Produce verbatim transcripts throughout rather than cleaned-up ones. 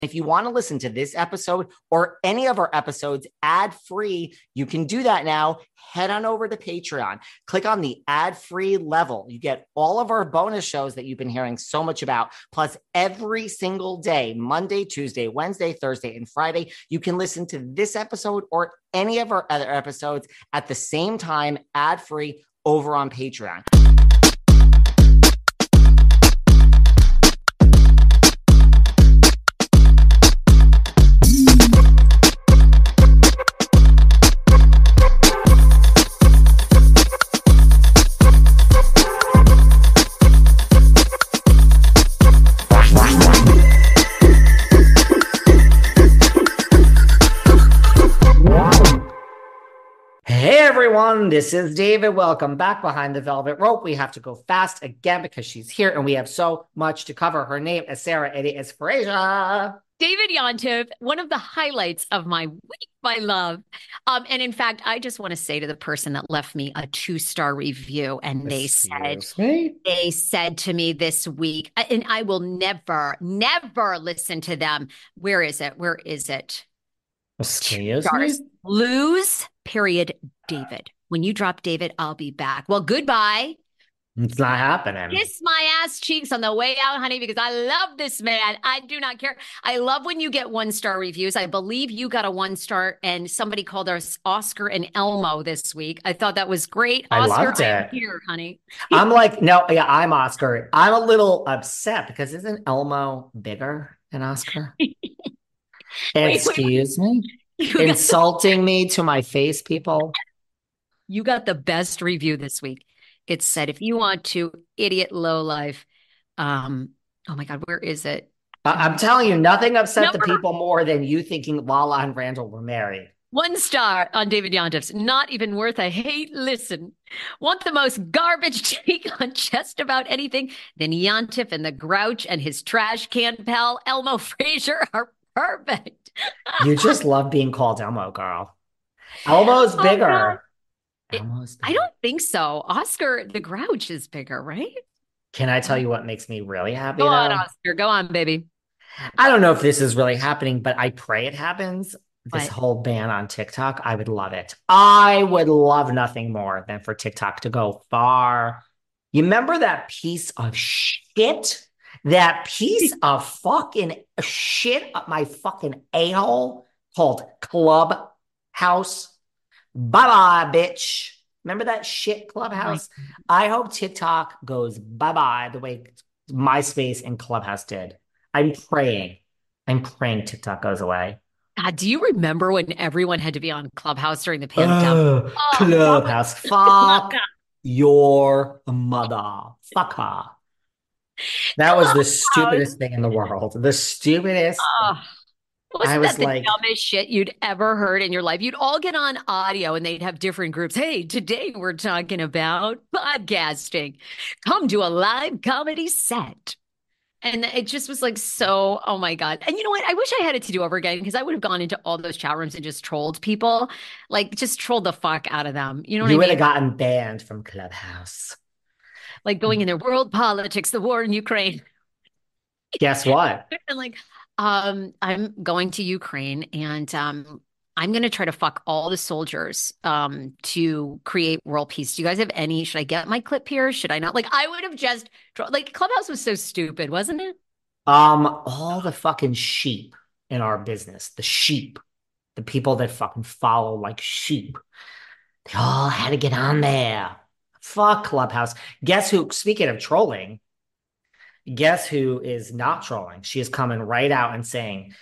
If you want to listen to this episode or any of our episodes ad-free, you can do that now. Head on over to Patreon. Click on the ad-free level. You get all of our bonus shows that you've been hearing so much about. Plus, every single day, Monday, Tuesday, Wednesday, Thursday, and Friday, you can listen to this episode or any of our other episodes at the same time, ad-free, over on Patreon. Everyone, this is David. Welcome back behind the velvet rope. We have to go fast again because she's here and we have so much to cover. Her name is Sarah. It is Frasia. David Yontef, one of the highlights of my week, my love. Um, and in fact, I just want to say to the person that left me a two-star review, and they Excuse said, me? they said to me this week, and I will never, never listen to them. Where is it? Where is it? Excuse me? Lose, period, David. When you drop David, I'll be back. Well, goodbye. It's not happening. Kiss my ass cheeks on the way out, honey, because I love this man. I do not care. I love when you get one-star reviews. I believe you got a one-star, and somebody called us Oscar and Elmo this week. I thought that was great. I Oscar, loved it. I'm here, honey. I'm like, no, yeah, I'm Oscar. I'm a little upset because isn't Elmo bigger than Oscar? Wait, Excuse wait, me? Insulting the- me to my face, people. You got the best review this week. It said, if you want to, idiot low life. Um, oh my God, where is it? Uh, I'm telling you, nothing upset Number- the people more than you thinking Lala and Randall were married. One star on David Yontef's. Not even worth a hate listen. Want the most garbage take on just about anything? Then Yontef and the Grouch and his trash can pal, Elmo Fraser, are perfect. You just love being called Elmo, girl. Elmo's bigger. Oh, Elmo's bigger. I don't think so. Oscar the Grouch is bigger, right? Can I tell you what makes me really happy? Go though? on, Oscar. Go on, baby. I don't know if this is really happening, but I pray it happens. This What? whole ban on TikTok, I would love it. I would love nothing more than for TikTok to go far. You remember that piece of shit? That piece of fucking shit up my fucking a-hole called Clubhouse? Bye-bye, bitch. Remember that shit Clubhouse? I hope TikTok goes bye-bye the way MySpace and Clubhouse did. I'm praying. I'm praying TikTok goes away. God, do you remember when everyone had to be on Clubhouse during the pandemic? Uh, oh, Clubhouse. Fuck your mother. Fuck her. That was the stupidest thing in the world. The stupidest. Uh, wasn't I was that the like, dumbest shit you'd ever heard in your life? You'd all get on audio and they'd have different groups. Hey, today we're talking about podcasting. Come to a live comedy set. And it just was like so, oh my God. And you know what? I wish I had it to do over again because I would have gone into all those chat rooms and just trolled people. Like just trolled the fuck out of them. You know what you I mean? would have gotten banned from Clubhouse. Like going in their world politics, the war in Ukraine. Guess what? And like, um, I'm going to Ukraine and um, I'm going to try to fuck all the soldiers um, to create world peace. Do you guys have any? Should I get my clip here? Should I not? Like, I would have just, like, Clubhouse was so stupid, wasn't it? Um, all the fucking sheep in our business, the sheep, the people that fucking follow like sheep, they all had to get on there. Fuck Clubhouse. Guess who, speaking of trolling, guess who is not trolling? She is coming right out and saying,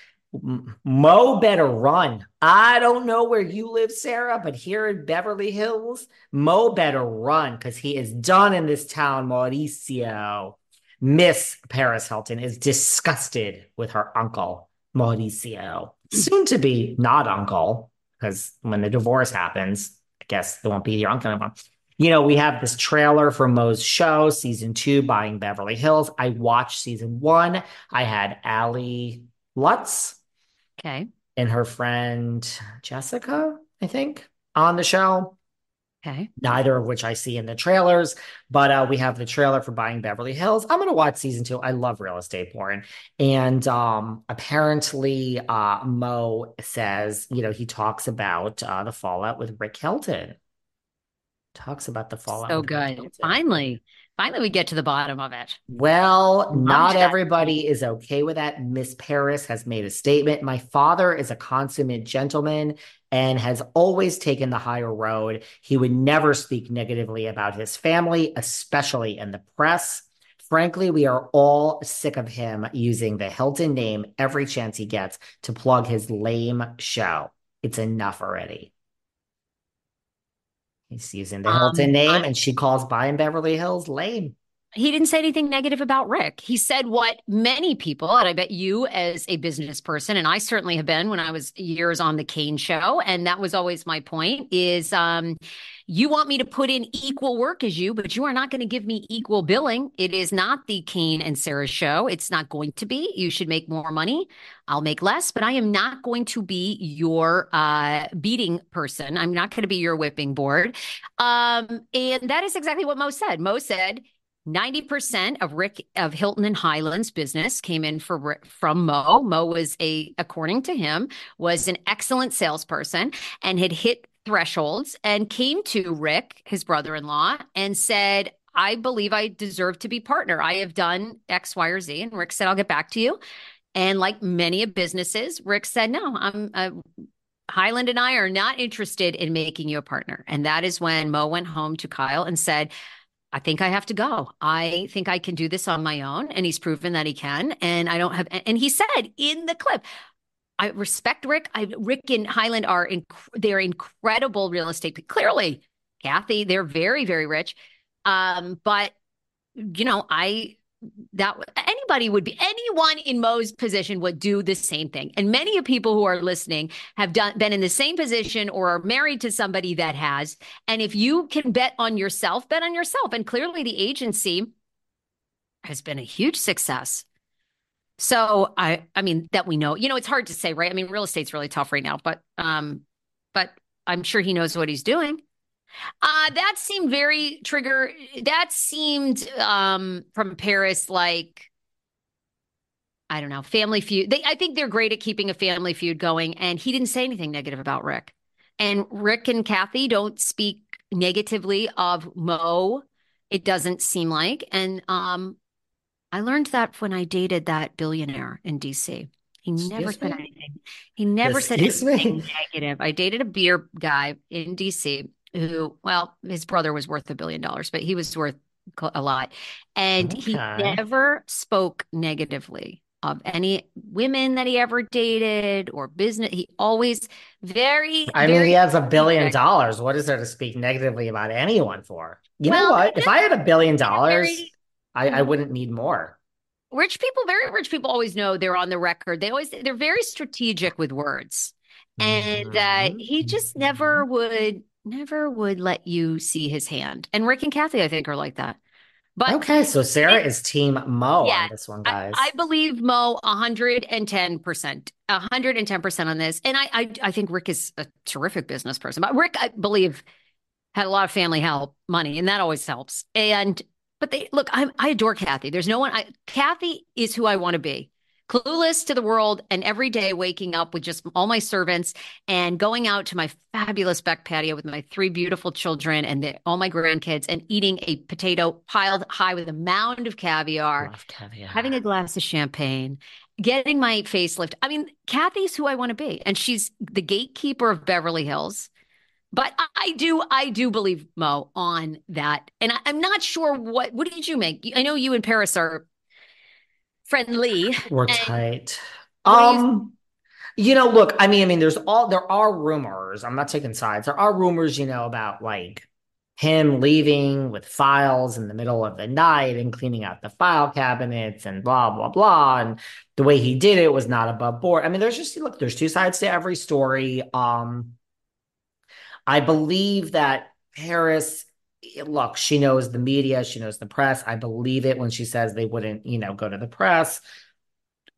Mo better run. I don't know where you live, Sarah, but here in Beverly Hills, Mo better run because he is done in this town, Mauricio. Miss Paris Hilton is disgusted with her uncle, Mauricio. Soon to be not uncle, because when the divorce happens, I guess they won't be your uncle anymore. You know, we have this trailer for Mo's show, season two, Buying Beverly Hills. I watched season one. I had Allie Lutz. Okay. And her friend Jessica, I think, on the show. Okay. neither of which I see in the trailers. But uh, we have the trailer for Buying Beverly Hills. I'm gonna watch season two. I love real estate porn, and um, apparently, uh, Mo says, you know, he talks about uh, the fallout with Rick Hilton. Talks about the fallout So with Rick good. Hilton. Finally, finally, we get to the bottom of it. Well, Loved not that. everybody is okay with that. Miss Paris has made a statement. My father is a consummate gentleman and has always taken the higher road. He would never speak negatively about his family, especially in the press. Frankly, we are all sick of him using the Hilton name every chance he gets to plug his lame show. It's enough already. He's using the Hilton Um, name, I, and she calls Buying Beverly Hills lame. he didn't say anything negative about Rick. He said what many people, and I bet you as a business person, and I certainly have been when I was years on the Kane show, and that was always my point, is um, you want me to put in equal work as you, but you are not going to give me equal billing. It is not the Kane and Sarah show. It's not going to be. You should make more money. I'll make less, but I am not going to be your uh, beating person. I'm not going to be your whipping board. Um, and that is exactly what Mo said. Mo said, ninety percent of Rick of Hilton and Highland's business came in for from Mo. Mo was a, according to him, was an excellent salesperson and had hit thresholds and came to Rick, his brother-in-law, and said, I believe I deserve to be partner. I have done X, Y, or Z. And Rick said, I'll get back to you. And like many of businesses, Rick said, no, I'm uh, Highland and I are not interested in making you a partner. And that is when Mo went home to Kyle and said, I think I have to go. I think I can do this on my own. And he's proven that he can. And I don't have, and he said in the clip, I respect Rick. I, Rick and Highland are, inc- they're incredible real estate. Clearly, Kathy, they're very, very rich. Um, but, you know, I, that anybody would be anyone in Mo's position would do the same thing. And many of people who are listening have done been in the same position or are married to somebody that has. And if you can bet on yourself, bet on yourself. And clearly the agency has been a huge success. So I I mean that we know. You know, it's hard to say, right? I mean, real estate's really tough right now, but um but I'm sure he knows what he's doing. Uh, that seemed very trigger. That seemed um from Paris like I don't know, Family Feud. They I think they're great at keeping a Family Feud going, and he didn't say anything negative about Rick. And Rick and Kathy don't speak negatively of Mo. It doesn't seem like. And um I learned that when I dated that billionaire in D C. He never Excuse said me? anything. He never said Excuse me? anything negative. I dated a beer guy in D C who, well, his brother was worth a billion dollars, but he was worth a lot. And he Okay. never spoke negatively of any women that he ever dated or business. He always very, I mean, he very has a billion strategic. dollars. What is there to speak negatively about anyone for? You know Well, what? If I had a billion dollars, very I, I wouldn't need more. rich people, very rich people always know they're on the record. They always they're very strategic with words. And uh, Mhm, he just never mhm. would never would let you see his hand. And Rick and Kathy, I think, are like that. But Okay, so it Sarah is, is team Mo yeah, on this one, I, I guys. believe Mo one hundred ten percent. one hundred ten percent on this. And I, I I think Rick is a terrific business person. But Rick, I believe, had a lot of family help, money, and that always helps. And but they look, I I adore Kathy. There's no one I Kathy is who I want to be. Clueless to the world and every day waking up with just all my servants and going out to my fabulous back patio with my three beautiful children and the, all my grandkids and eating a potato piled high with a mound of caviar, Love having a caviar. glass of champagne, getting my facelift. I mean, Kathy's who I want to be. And she's the gatekeeper of Beverly Hills. But I I do, I do believe Mo on that, and I, I'm not sure what. What did you make? I know you and Paris are friendly, We're and tight. what do you? Um, you know, look, I mean, I mean, there's all there are rumors. I'm not taking sides. There are rumors, you know, about like him leaving with files in the middle of the night and cleaning out the file cabinets and blah blah blah. And the way he did it was not above board. I mean, there's just look, there's two sides to every story. Um, I believe that Paris, look, she knows the media, she knows the press. I believe it when she says they wouldn't, you know, go to the press.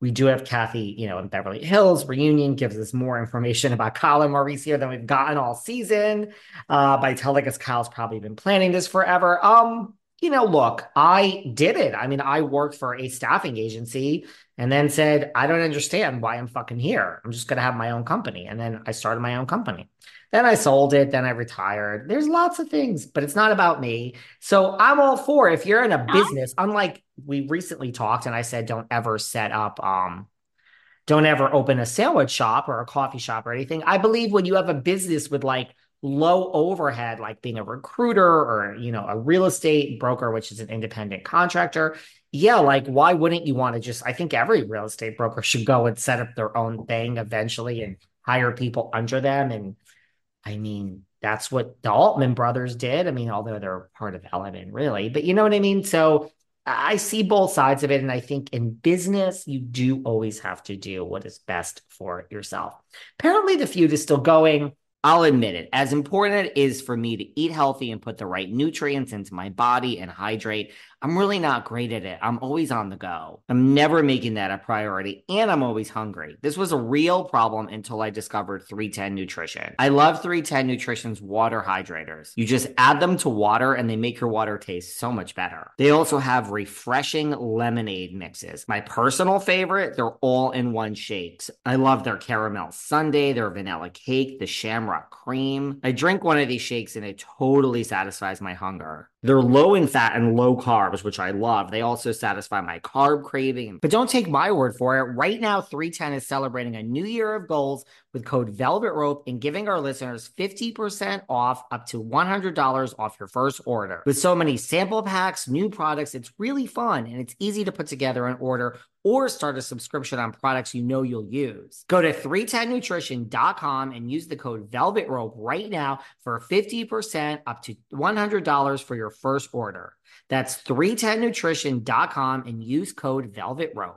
We do have Kathy, you know, in Beverly Hills. Reunion gives us more information about Kyle and Mauricio than we've gotten all season, uh, by telling us Kyle's probably been planning this forever. Um, you know, look, I did it. I mean, I worked for a staffing agency and then said, I don't understand why I'm fucking here. I'm just going to have my own company. And then I started my own company. Then I sold it. Then I retired. There's lots of things, but it's not about me. So I'm all for if you're in a business, unlike we recently talked and I said, don't ever set up, um, don't ever open a sandwich shop or a coffee shop or anything. I believe when you have a business with like low overhead, like being a recruiter or, you know, a real estate broker, which is an independent contractor. Yeah, like why wouldn't you want to just, I think every real estate broker should go and set up their own thing eventually and hire people under them. And I mean, that's what the Altman brothers did. I mean, although they're part of Element, really, but you know what I mean? So I see both sides of it. And I think in business, you do always have to do what is best for yourself. Apparently, the feud is still going. I'll admit it. As important it is for me to eat healthy and put the right nutrients into my body and hydrate, I'm really not great at it. I'm always on the go. I'm never making that a priority, and I'm always hungry. This was a real problem until I discovered three ten Nutrition. I love three ten Nutrition's water hydrators. You just add them to water and they make your water taste so much better. They also have refreshing lemonade mixes. My personal favorite, they're all in one shakes. I love their caramel sundae, their vanilla cake, the shamrock cream. I drink one of these shakes and it totally satisfies my hunger. They're low in fat and low carbs, which I love. They also satisfy my carb craving. But don't take my word for it. Right now, three ten is celebrating a new year of goals with code Velvet Rope and giving our listeners fifty percent off up to one hundred dollars off your first order. With so many sample packs, new products, it's really fun and it's easy to put together an order or start a subscription on products you know you'll use. Go to three ten nutrition dot com and use the code Velvet Rope right now for fifty percent up to one hundred dollars for your first order. That's three ten nutrition dot com and use code Velvet Rope.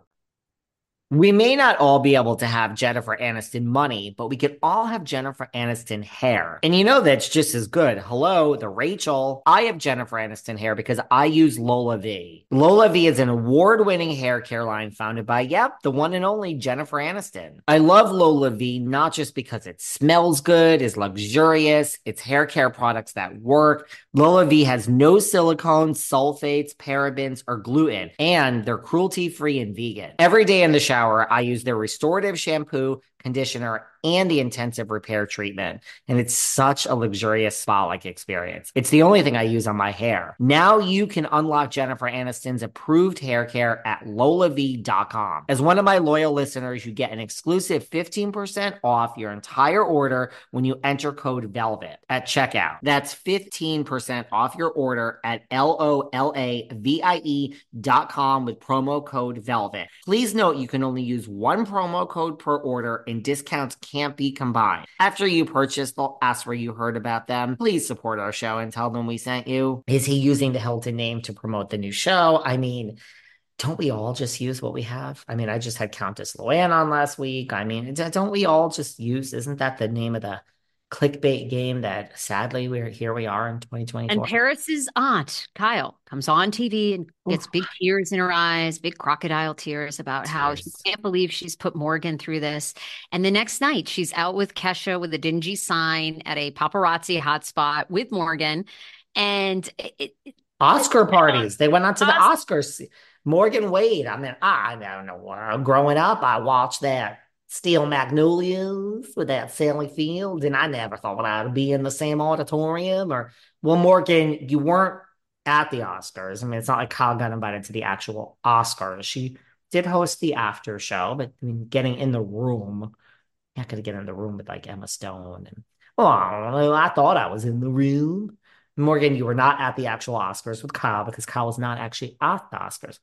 We may not all be able to have Jennifer Aniston money, but we could all have Jennifer Aniston hair. And you know that's just as good. Hello, the Rachel. I have Jennifer Aniston hair because I use LolaVie. LolaVie is an award-winning hair care line founded by, yep, the one and only Jennifer Aniston. I love LolaVie not just because it smells good, is luxurious, it's hair care products that work. LolaVie has no silicone, sulfates, parabens, or gluten, and they're cruelty-free and vegan. Every day in the shower, I use their restorative shampoo, conditioner, and the intensive repair treatment. And it's such a luxurious spa-like experience. It's the only thing I use on my hair. Now you can unlock Jennifer Aniston's approved hair care at lola v dot com. As one of my loyal listeners, you get an exclusive fifteen percent off your entire order when you enter code VELVET at checkout. That's fifteen percent off your order at L O L A V I E dot com with promo code VELVET. Please note you can only use one promo code per order and discounts can't be combined. After you purchase, they'll ask where you heard about them. Please support our show and tell them we sent you. Is he using the Hilton name to promote the new show? I mean, don't we all just use what we have? I mean, I just had Countess Luann on last week. I mean, don't we all just use, isn't that the name of the clickbait game that sadly we're here we are in twenty twenty-four? And Paris's aunt, Kyle, comes on T V and gets big tears in her eyes, big crocodile tears about tears. How she can't believe she's put Morgan through this. And the next night, she's out with Kesha with a dingy sign at a paparazzi hotspot with Morgan. And it, it, Oscar parties. They went out to the Oscars. Morgan Wade. I mean, I, I don't know. Growing up, I watched that Steel Magnolias with that Sally Field, and I never thought I'd be in the same auditorium. Or, well, Morgan, you weren't at the Oscars. I mean, it's not like Kyle got invited to the actual Oscars. She did host the after show, but I mean, getting in the room, you're not going to get in the room with like Emma Stone. And, well, I thought I was in the room. Morgan, you were not at the actual Oscars with Kyle because Kyle was not actually at the Oscars.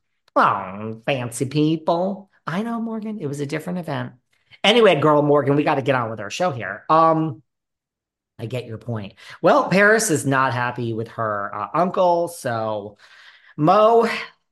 Oh, fancy people. I know, Morgan. It was a different event. Anyway, girl, Morgan, we got to get on with our show here. Um, I get your point. Well, Paris is not happy with her uh, uncle. So, Mo,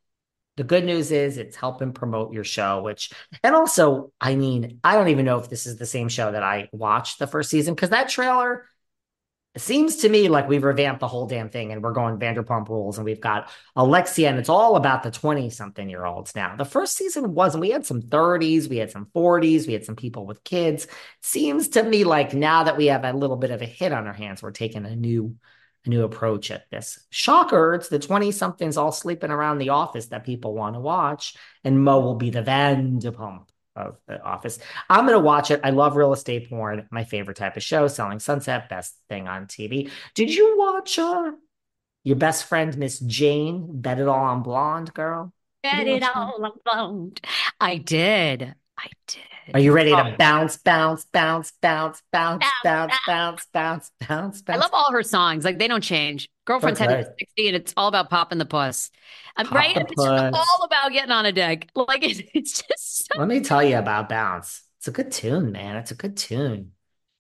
the good news is it's helping promote your show, which, and also, I mean, I don't even know if this is the same show that I watched the first season because that trailer, It seems to me like we've revamped the whole damn thing and we're going Vanderpump Rules and we've got Alexia and it's all about the twenty something year olds now. The first season wasn't. We had some thirties, we had some forties, we had some people with kids. It seems to me like now that we have a little bit of a hit on our hands, we're taking a new a new approach at this. Shocker, it's the twenty somethings all sleeping around the office that people want to watch, and Mo will be the Vanderpump of the office. I'm gonna watch it. I love real estate porn. My favorite type of show, Selling Sunset, best thing on T V. Did you watch uh, your best friend Miss Jane Bet It All on Blonde, girl? Did you Get it watch that? all alone. I did. I Are did. you ready Oh, to bounce, bounce, bounce, bounce, bounce, bounce, bounce, bounce. bounce, bounce, bounce, I bounce? love all her songs. Like they don't change. So Girlfriend's headed to good. sixty and it's all about popping the puss. Um, Pop right? the It's just puss. all about getting on a deck. Like it, it's just so, Let me tell you about Bounce. It's a good tune, man. It's a good tune.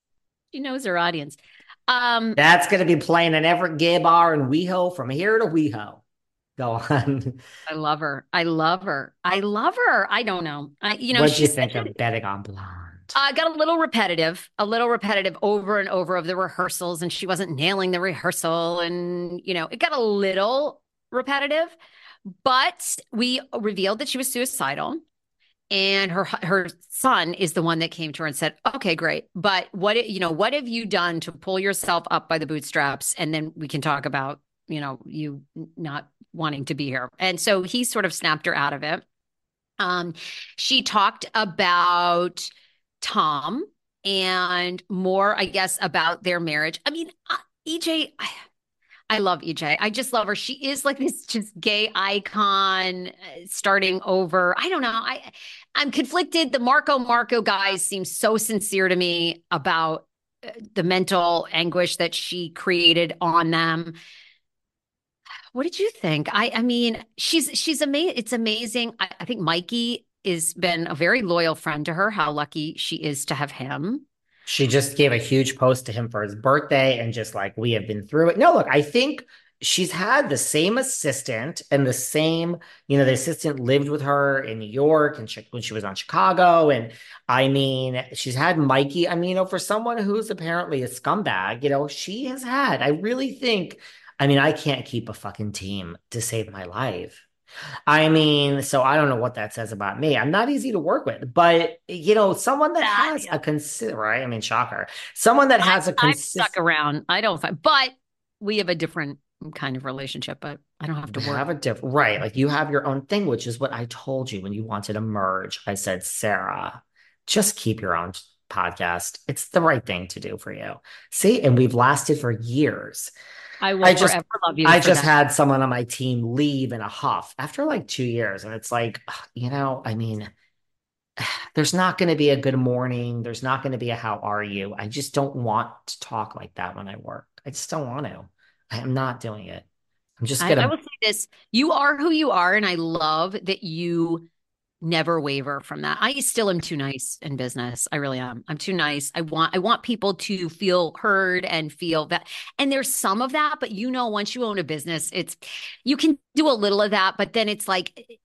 she knows her audience. Um, That's going to be playing in every gay bar in WeHo from here to WeHo. Go on. I love her. I love her. I love her. I don't know. I, you know, What'd you she's think such of Betting on Blonde? I got a little repetitive, a little repetitive over and over of the rehearsals, and she wasn't nailing the rehearsal. And, you know, it got a little repetitive, but we revealed that she was suicidal. And her her son is the one that came to her and said, "Okay, great, but what you know, what have you done to pull yourself up by the bootstraps?" And then we can talk about, you know, you not wanting to be here. And so he sort of snapped her out of it. Um, she talked about Tom and more, I guess, about their marriage. I mean, uh, E J, I, I love E J. I just love her. She is like this just gay icon, uh, starting over. I don't know. I I'm conflicted. The Marco Marco guys seem so sincere to me about uh, the mental anguish that she created on them. What did you think? I I mean, she's she's amazing. It's amazing. I, I think Mikey has been a very loyal friend to her. How lucky she is to have him. She just gave a huge post to him for his birthday and just like, we have been through it. No, look, I think she's had the same assistant and the same, you know, the assistant lived with her in New York and when she was on Chicago. And I mean, she's had Mikey. I mean, you know, for someone who's apparently a scumbag, you know, she has had, I really think, I mean, I can't keep a fucking team to save my life. I mean, so I don't know what that says about me. I'm not easy to work with, but you know, someone that Uh, has yeah. a consider, right? I mean, shocker. Someone that I, has a I've stuck consist around. I don't find, but we have a different kind of relationship, but I don't have to work. have a different right. Like you have your own thing, which is what I told you when you wanted to merge. I said, Sarah, just keep your own podcast. It's the right thing to do for you. See, and we've lasted for years. I will I just forever love you I for just that. had someone on my team leave in a huff after like two years. And it's like, you know, I mean, there's not going to be a good morning. There's not going to be a how are you. I just don't want to talk like that when I work. I just don't want to. I am not doing it. I'm just I, I gonna will say this. You are who you are, and I love that you never waver from that. I still am too nice in business. I really am. I'm too nice. I want I want people to feel heard and feel that. And there's some of that, but you know, once you own a business, it's you can do a little of that, but then it's like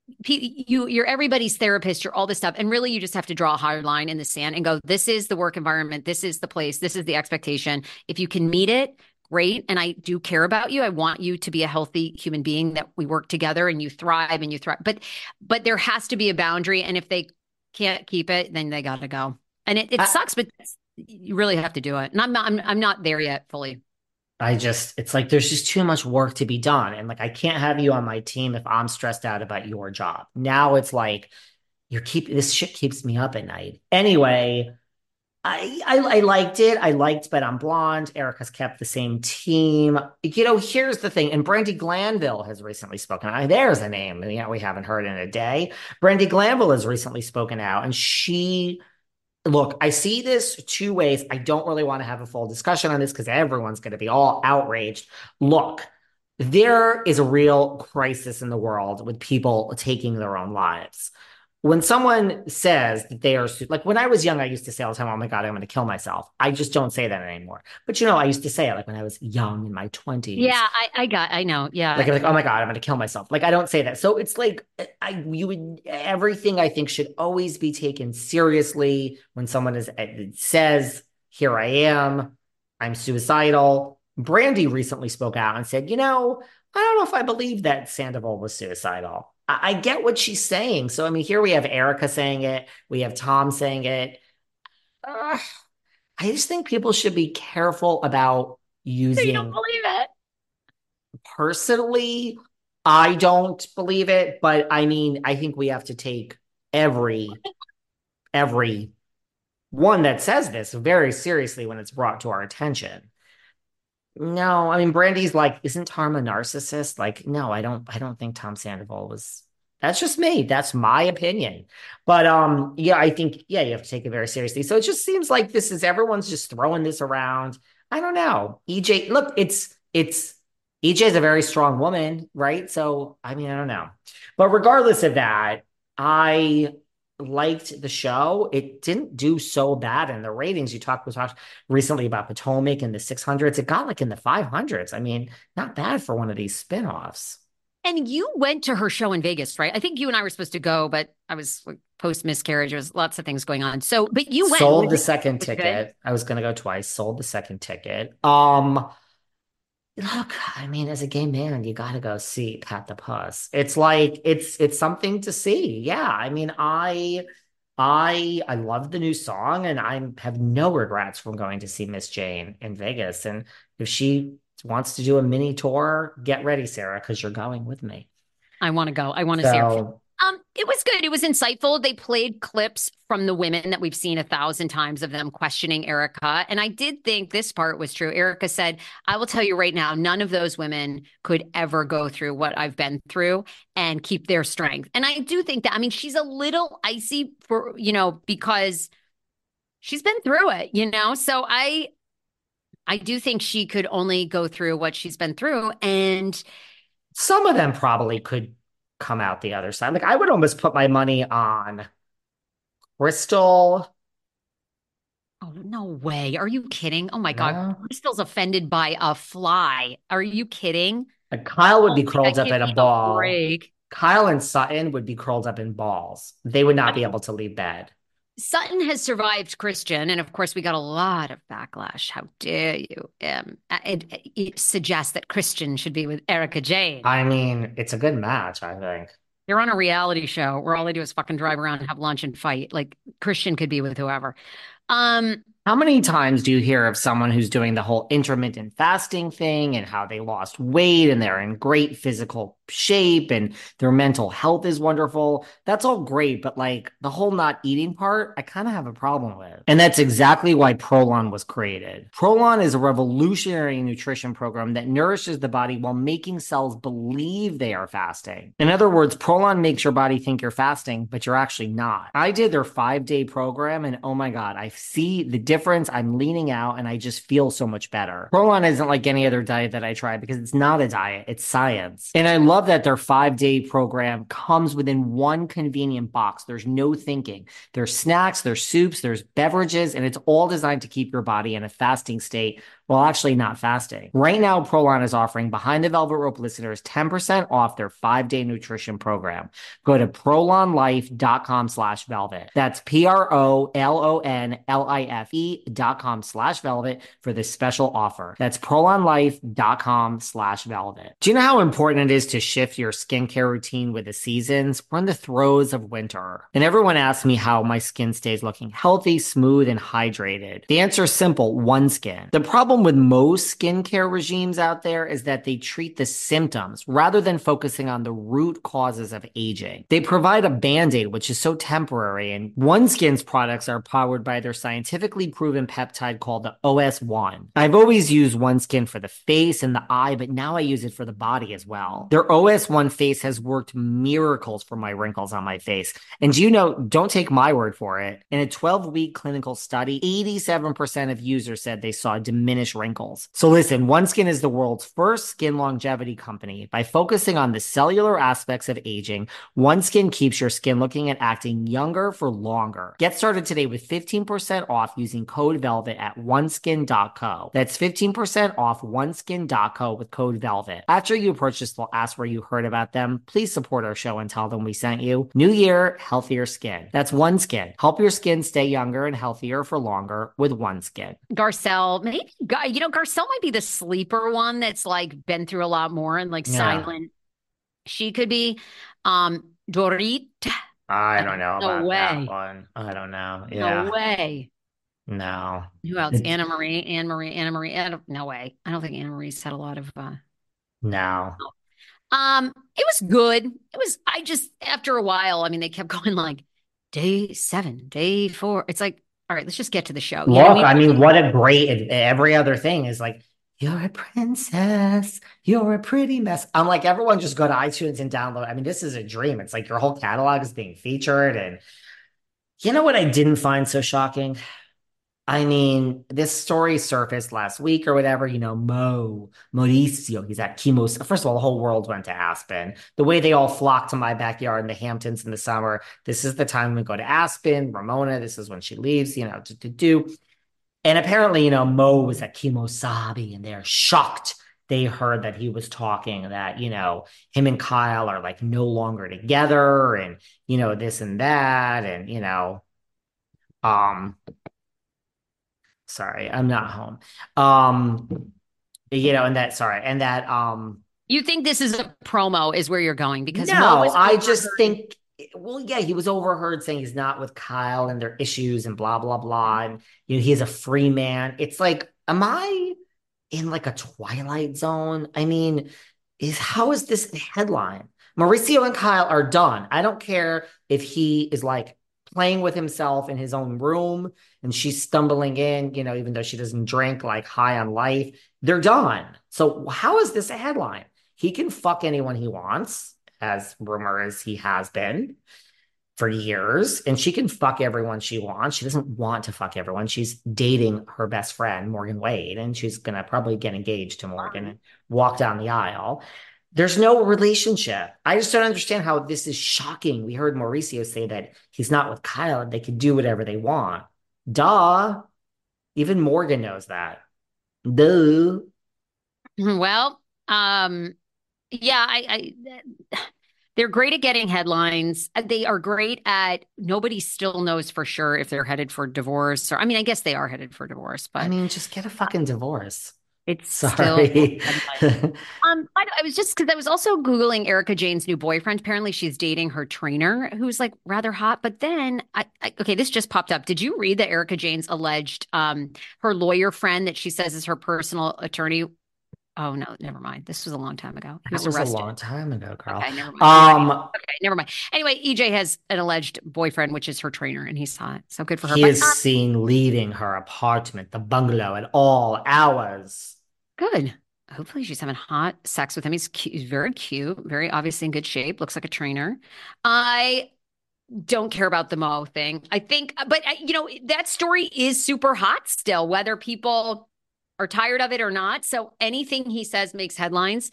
you you're everybody's therapist, you're all this stuff, and really you just have to draw a hard line in the sand and go, this is the work environment, this is the place, this is the expectation. If you can meet it, great. And I do care about you. I want you to be a healthy human being, that we work together and you thrive and you thrive. But but there has to be a boundary. And if they can't keep it, then they gotta go. And it, it I, sucks, but you really have to do it. And I'm not I'm, I'm not there yet fully. I just it's like there's just too much work to be done. And like I can't have you on my team if I'm stressed out about your job. Now it's like you're keep this shit keeps me up at night. Anyway, I, I I liked it. I liked Bet on Blonde. Erica's kept the same team. You know, here's the thing. And Brandy Glanville has recently spoken. I, there's a name, you know, we haven't heard in a day. Brandy Glanville has recently spoken out, and she look. I see this two ways. I don't really want to have a full discussion on this because everyone's going to be all outraged. Look, there is a real crisis in the world with people taking their own lives. When someone says that they are like when I was young, I used to say all the time, "Oh my God, I'm going to kill myself." I just don't say that anymore. But you know, I used to say it like when I was young in my twenties. Yeah, I, I got I know. Like Yeah. I'm like, "Oh my God, I'm going to kill myself." Like I don't say that. So it's like I you would everything I think should always be taken seriously when someone is it says, "Here I am." I'm suicidal. Brandy recently spoke out and said, you know, I don't know if I believe that Sandoval was suicidal. I, I get what she's saying. So, I mean, here we have Erica saying it, we have Tom saying it. Uh, I just think people should be careful about So you don't using believe it? personally. I don't believe it, but I mean, I think we have to take every every one that says this very seriously when it's brought to our attention. No, I mean Brandy's like, isn't Tom a narcissist? Like, no, I don't I don't think Tom Sandoval was. That's just me. That's my opinion. But um, yeah, I think, yeah, you have to take it very seriously. So it just seems like this is everyone's just throwing this around. I don't know. E J, look, it's it's E J is a very strong woman, right? So I mean, I don't know. But regardless of that, I liked the show. It didn't do so bad in the ratings. You talked, we talked recently about Potomac in the six hundreds. It got like in the five hundreds. I mean, not bad for one of these spinoffs. And you went to her show in Vegas, right? I think you and I were supposed to go, but I was like, post miscarriage. There was lots of things going on. So, but you went. Sold Was the it, second was it good? ticket. I was going to go twice. Sold the second ticket. Um, look, I mean, as a gay man, you got to go see Pat the Puss. It's like it's it's something to see. Yeah, I mean, I I I love the new song, and I have no regrets from going to see Miss Jane in Vegas. And if she wants to do a mini tour, get ready, Sarah, because you're going with me. I want to go. I want to see her. So Um, it was good. It was insightful. They played clips from the women that we've seen a thousand times of them questioning Erica. And I did think this part was true. Erica said, I will tell you right now, none of those women could ever go through what I've been through and keep their strength. And I do think that, I mean, she's a little icy for, you know, because she's been through it, you know? So I, I do think she could only go through what she's been through. And some of them probably could come out the other side. Like I would almost put my money on Crystal. oh, no way. Are you kidding? Oh my God. No. Crystal's offended by a fly. Are you kidding? Like Kyle would Oh be my God, curled up give in a me a ball. break. Kyle and Sutton would be curled up in balls. They would I not be mean, able to leave bed. Sutton has survived Christian, and of course, we got a lot of backlash. How dare you? Um, it, it suggests that Christian should be with Erica Jane. I mean, it's a good match, I think. They're on a reality show where all they do is fucking drive around and have lunch and fight. Like Christian could be with whoever. Um, How many times do you hear of someone who's doing the whole intermittent fasting thing and how they lost weight and they're in great physical shape and their mental health is wonderful? That's all great, but like the whole not eating part, I kind of have a problem with. And that's exactly why Prolon was created. Prolon is a revolutionary nutrition program that nourishes the body while making cells believe they are fasting. In other words, Prolon makes your body think you're fasting, but you're actually not. I did their five day program, and oh my God, I see the difference. I'm leaning out and I just feel so much better. Prolon isn't like any other diet that I try because it's not a diet, it's science. And I love that their five day program comes within one convenient box. There's no thinking. There's snacks, there's soups, there's beverages, and it's all designed to keep your body in a fasting state while actually not fasting. Right now, Prolon is offering Behind the Velvet Rope listeners ten percent off their five day nutrition program. Go to prolonlife.com slash velvet. That's P R O L O N L I F E dot com slash velvet for this special offer. That's prolonlife.com slash velvet. Do you know how important it is to shift your skincare routine with the seasons? We're in the throes of winter. And everyone asks me how my skin stays looking healthy, smooth, and hydrated. The answer is simple: OneSkin. The problem with most skincare regimes out there is that they treat the symptoms rather than focusing on the root causes of aging. They provide a band-aid, which is so temporary, and OneSkin's products are powered by their scientifically proven peptide called the O S one. I've always used OneSkin for the face and the eye, but now I use it for the body as well. Their O S one face has worked miracles for my wrinkles on my face. And you know, don't take my word for it. In a twelve week clinical study, eighty-seven percent of users said they saw diminished wrinkles. So listen, OneSkin is the world's first skin longevity company. By focusing on the cellular aspects of aging, OneSkin keeps your skin looking and acting younger for longer. Get started today with fifteen percent off using code VELVET at oneskin dot co. That's fifteen percent off oneskin dot co with code VELVET. After you purchase, they'll ask for where you heard about them, please support our show and tell them we sent you. New year, healthier skin. That's One Skin. Help your skin stay younger and healthier for longer with One Skin. Garcelle, maybe, you know, Garcelle might be the sleeper one that's like been through a lot more and like Yeah. silent. She could be. Um, Dorit. I don't know No about that way. one. I don't know. No Yeah. way. No. Who else? It's, Anna Marie, Anne Marie, Anna Marie. I don't, no way. I don't think Anna Marie's had a lot of. Uh... no. Um, it was good. It was. I just after a while. I mean, they kept going like day seven, day four. It's like, all right, let's just get to the show. You know Look, what I mean, what a great, every other thing is like, you're a princess, you're a pretty mess. I'm like, everyone just go to iTunes and download. I mean, this is a dream. It's like your whole catalog is being featured. And you know what I didn't find so shocking? I mean, this story surfaced last week or whatever, you know, Mo, Mauricio, he's at Chemos. First of all, the whole world went to Aspen. The way they all flocked to my backyard in the Hamptons in the summer. This is the time we go to Aspen. Ramona, this is when she leaves, you know, to, to do. And apparently, you know, Mo was at Kemosabe and they're shocked. They heard that he was talking that, you know, him and Kyle are like no longer together and, you know, this and that. And, you know, um, sorry, I'm not home. Um, you know, and that, sorry, and that, um, You think this is a promo is where you're going because Mo no, was I just overheard. think, well, yeah, he was overheard saying he's not with Kyle and their issues and blah, blah, blah. And, you know, he's a free man. It's like, am I in like a Twilight Zone? I mean, is how is this a headline? Mauricio and Kyle are done. I don't care if he is like playing with himself in his own room and she's stumbling in, you know, even though she doesn't drink, like high on life. They're done. So how is this a headline? He can fuck anyone he wants, as rumor is he has been for years, and she can fuck everyone she wants. She doesn't want to fuck everyone. She's dating her best friend, Morgan Wade, and she's going to probably get engaged to Morgan and walk down the aisle. There's no relationship. I just don't understand how this is shocking. We heard Mauricio say that he's not with Kyle and they can do whatever they want. Duh. Even Morgan knows that. Duh. Well, um, yeah, I, I they're great at getting headlines. Uh, They are great at nobody still knows for sure if they're headed for divorce or I mean, I guess they are headed for divorce, I but mean, just get a fucking divorce. it's still Sorry. headlines. Um, I, I was just because I was also Googling Erica Jane's new boyfriend. Apparently, she's dating her trainer, who's like rather hot. But then, I, I okay, this just popped up. Did you read that Erica Jane's alleged um her lawyer friend that she says is her personal attorney? Oh no, never mind. This was a long time ago. He That was was a arrested. long time ago, girl. Okay, never mind. You're right. Um, Okay, never mind. Anyway, E J has an alleged boyfriend, which is her trainer, and he's hot. So good for her. he But is um, seen leaving her apartment, the bungalow, at all hours. good. Hopefully she's having hot sex with him. He's cute, he's very cute, very obviously in good shape, looks like a trainer. I don't care about the Mo thing. I think, but uh, you know, that story is super hot still, whether people are tired of it or not. So anything he says makes headlines.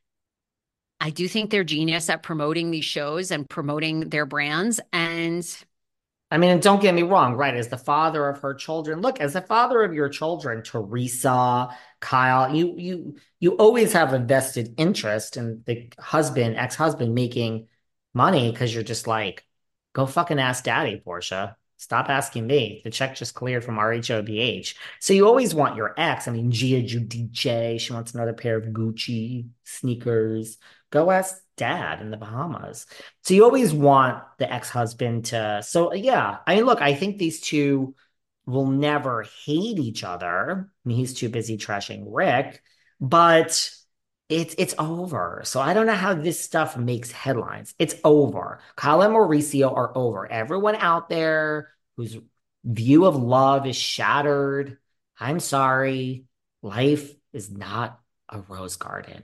I do think they're genius at promoting these shows and promoting their brands. And I mean, and don't get me wrong, right? As the father of her children, look, as the father of your children, Teresa, Kyle, you you you always have a vested interest in the husband, ex-husband making money because you're just like, go fucking ask daddy, Portia. Stop asking me. The check just cleared from R H O B H. So you always want your ex. I mean, Gia Giudice, she wants another pair of Gucci sneakers. Go ask dad in the Bahamas. So you always want the ex-husband to. So yeah, I mean, look, I think these two will never hate each other. I mean, he's too busy trashing Rick, but it's it's over. So I don't know how this stuff makes headlines. It's over. Kyle and Mauricio are over. Everyone out there whose view of love is shattered. I'm sorry. Life is not a rose garden.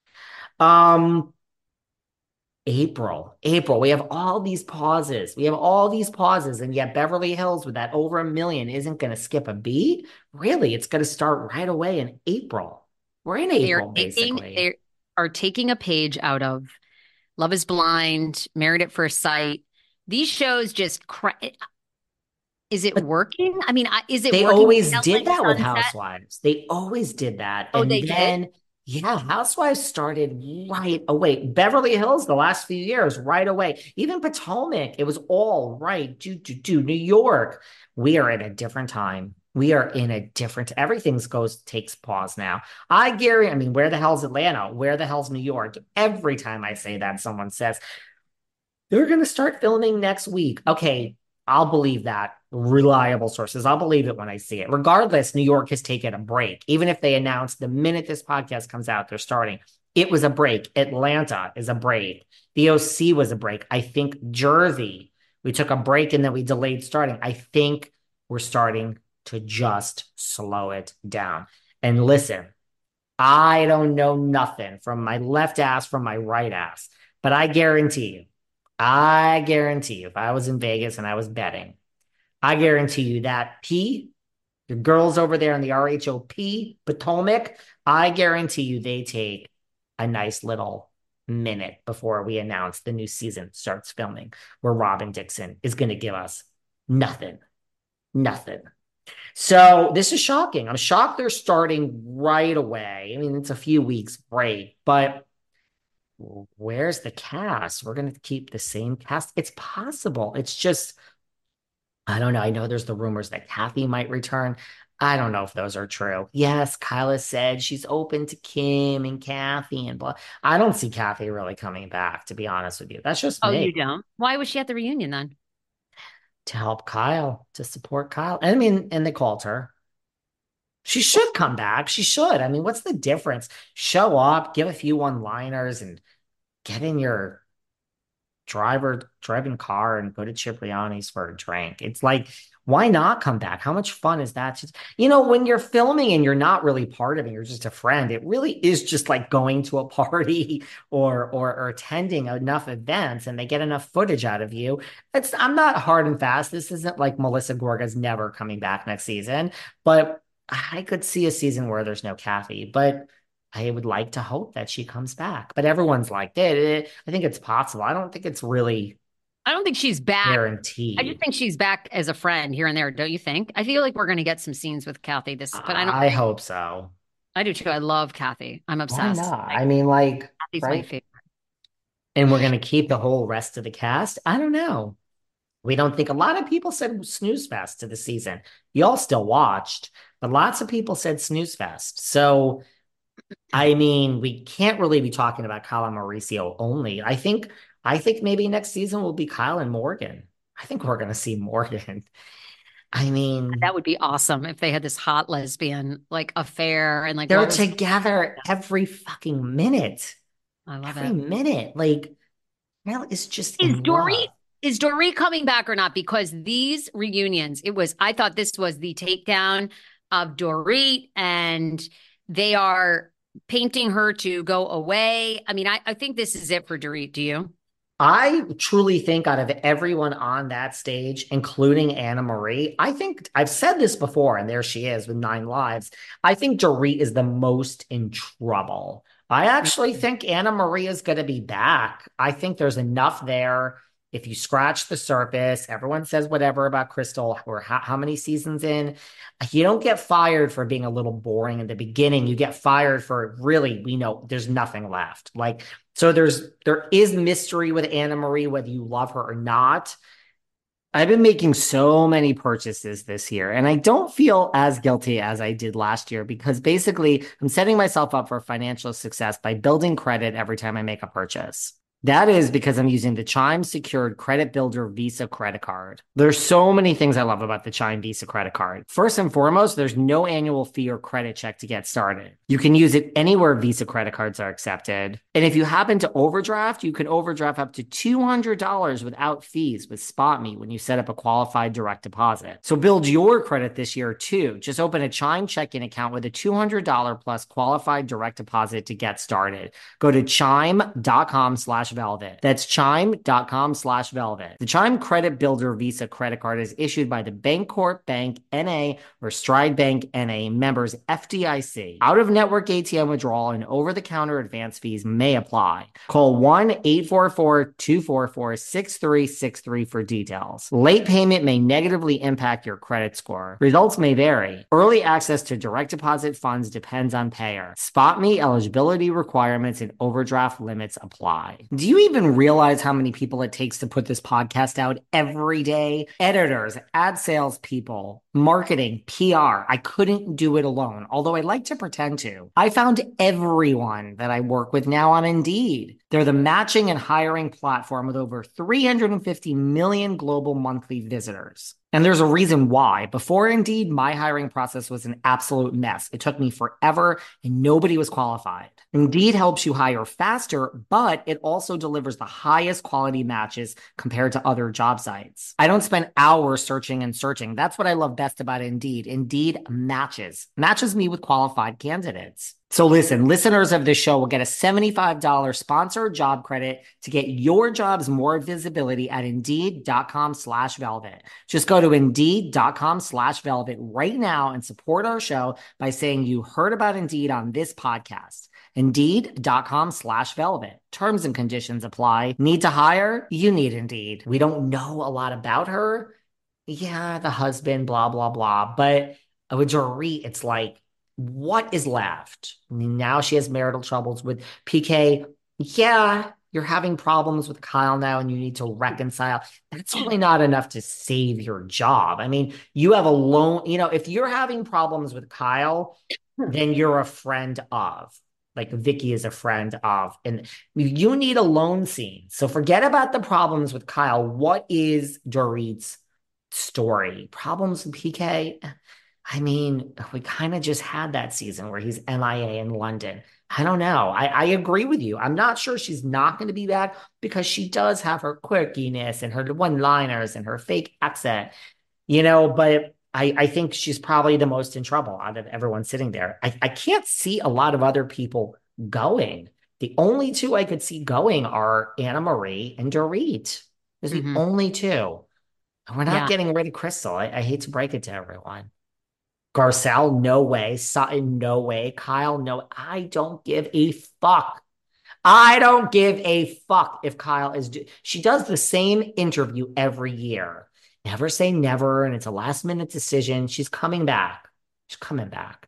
Um, April, April, we have all these pauses. We have all these pauses, and yet Beverly Hills with that over a million isn't going to skip a beat. Really, it's going to start right away in April. We're in they are April, taking basically. they are taking a page out of Love is Blind, Married at First Sight. These shows just cra- is it But working? I mean, I- is it they working with always did Selling that with Sunset? Housewives. They always did that. Oh, And they did? then Yeah, Housewives started right away. Beverly Hills, the last few years, right away. Even Potomac, it was all right. Do, do, do. New York, we are in a different time. We are in a different, everything's goes, takes pause now. I guarantee, I mean, where the hell's Atlanta? Where the hell's New York? Every time I say that, someone says, they're going to start filming next week. Okay, I'll believe that. Reliable sources. I'll believe it when I see it. Regardless, New York has taken a break. Even if they announce the minute this podcast comes out, they're starting. It was a break. Atlanta is a break. The O C was a break. I think Jersey, we took a break and then we delayed starting. I think we're starting to just slow it down. And listen, I don't know nothing from my left ass from my right ass, but I guarantee you, I guarantee you, if I was in Vegas and I was betting, I guarantee you that P, your girls over there in the R H O P, Potomac, I guarantee you they take a nice little minute before we announce the new season starts filming, where Robin Dixon is going to give us nothing, nothing. So this is shocking. I'm shocked they're starting right away. I mean, it's a few weeks break, but where's the cast? We're going to keep the same cast. It's possible. It's just, I don't know. I know there's the rumors that Kathy might return. I don't know if those are true. Yes, Kyla said she's open to Kim and Kathy and blah. I don't see Kathy really coming back, to be honest with you. That's just Oh, you me. don't? Why was she at the reunion then? To help Kyle, to support Kyle. I mean, and they called her. She should come back. She should. I mean, what's the difference? Show up, give a few one-liners, and get in your driver driving car and go to Cipriani's for a drink. It's like, why not come back? How much fun is that? Just, you know, when you're filming and you're not really part of it, you're just a friend. It really is just like going to a party or or, or attending enough events and they get enough footage out of you. It's I'm not hard and fast. This isn't like Melissa Gorga's never coming back next season, but I could see a season where there's no Kathy, but I would like to hope that she comes back, but everyone's like, eh, eh, I think it's possible. I don't think it's really I don't think she's back. I just guaranteed. think she's back as a friend here and there, don't you think? I feel like we're going to get some scenes with Kathy this, but I don't I think hope so. I do too. I love Kathy. I'm Why obsessed. not? Like I mean, like, Kathy's my right? favorite. And we're going to keep the whole rest of the cast. I don't know. We don't think a lot of people said snooze fest to the season. Y'all still watched, but lots of people said snooze fest. So, I mean, we can't really be talking about Kyle and Mauricio only. I think, I think maybe next season will be Kyle and Morgan. I think we're going to see Morgan. I That mean, would be awesome if they had this hot lesbian like affair and like they're what was together every fucking minute. I love Every it. minute. Like, Mel is just Is in Dorit love. is Dorit coming back or not? Because these reunions, it was I thought this was the takedown of Dorit, and they are painting her to go away. I mean, I, I think this is it for Dorit. Do you? I truly think out of everyone on that stage, including Anna Marie, I think I've said this before, and there she is with nine lives. I think Dorit is the most in trouble. I actually think Anna Marie is going to be back. I think there's enough there. If you scratch the surface, everyone says whatever about Crystal or how, how many seasons in. You don't get fired for being a little boring in the beginning. You get fired for really, we know there's nothing left. Like, so there's there is mystery with Anna Marie, whether you love her or not. I've been making so many purchases this year, and I don't feel as guilty as I did last year because basically I'm setting myself up for financial success by building credit every time I make a purchase. That is because I'm using the Chime Secured Credit Builder Visa credit card. There's so many things I love about the Chime Visa credit card. First and foremost, there's no annual fee or credit check to get started. You can use it anywhere Visa credit cards are accepted. And if you happen to overdraft, you can overdraft up to two hundred dollars without fees with SpotMe when you set up a qualified direct deposit. So build your credit this year too. Just open a Chime checking account with a two hundred dollars plus qualified direct deposit to get started. Go to chime.com slash slash velvet. That's chime.com slash velvet. The Chime Credit Builder Visa credit card is issued by the Bancorp Bank N A or Stride Bank N A, members F D I C. Out-of-network A T M withdrawal and over-the-counter advance fees may apply. Call one eight four four, two four four, six three six three for details. Late payment may negatively impact your credit score. Results may vary. Early access to direct deposit funds depends on payer. SpotMe eligibility requirements and overdraft limits apply. Do you even realize how many people it takes to put this podcast out every day? Editors, ad sales people, marketing, P R. I couldn't do it alone, although I like to pretend to. I found everyone that I work with now on Indeed. They're the matching and hiring platform with over three hundred fifty million global monthly visitors. And there's a reason why. Before Indeed, my hiring process was an absolute mess. It took me forever and nobody was qualified. Indeed helps you hire faster, but it also delivers the highest quality matches compared to other job sites. I don't spend hours searching and searching. That's what I love best about Indeed. Indeed matches, matches me with qualified candidates. So listen, listeners of this show will get a seventy-five dollars sponsored job credit to get your jobs more visibility at Indeed.com slash velvet. Just go to Indeed.com slash velvet right now and support our show by saying you heard about Indeed on this podcast. Indeed.com slash velvet. Terms and conditions apply. Need to hire? You need Indeed. We don't know a lot about her. Yeah, the husband, blah, blah, blah. But with Dorit, it's like, what is left? I mean, now she has marital troubles with P K. Yeah, you're having problems with Kyle now and you need to reconcile. That's really not enough to save your job. I mean, you have a loan, you know, if you're having problems with Kyle, then you're a friend of. Like Vicky is a friend of, and you need a loan scene. So forget about the problems with Kyle. What is Dorit's story? Problems with P K? I mean, we kind of just had that season where he's M I A in London. I don't know. I, I agree with you. I'm not sure she's not going to be back because she does have her quirkiness and her one-liners and her fake accent, you know, but I, I think she's probably the most in trouble out of everyone sitting there. I, I can't see a lot of other people going. The only two I could see going are Anna Marie and Dorit. There's mm-hmm. the only two. And we're not yeah. getting rid of Crystal. I, I hate to break it to everyone. Garcelle, no way. Sutton, no way. Kyle, no. I don't give a fuck. I don't give a fuck if Kyle is... Do- she does the same interview every year. Never say never, and it's a last-minute decision. She's coming back. She's coming back.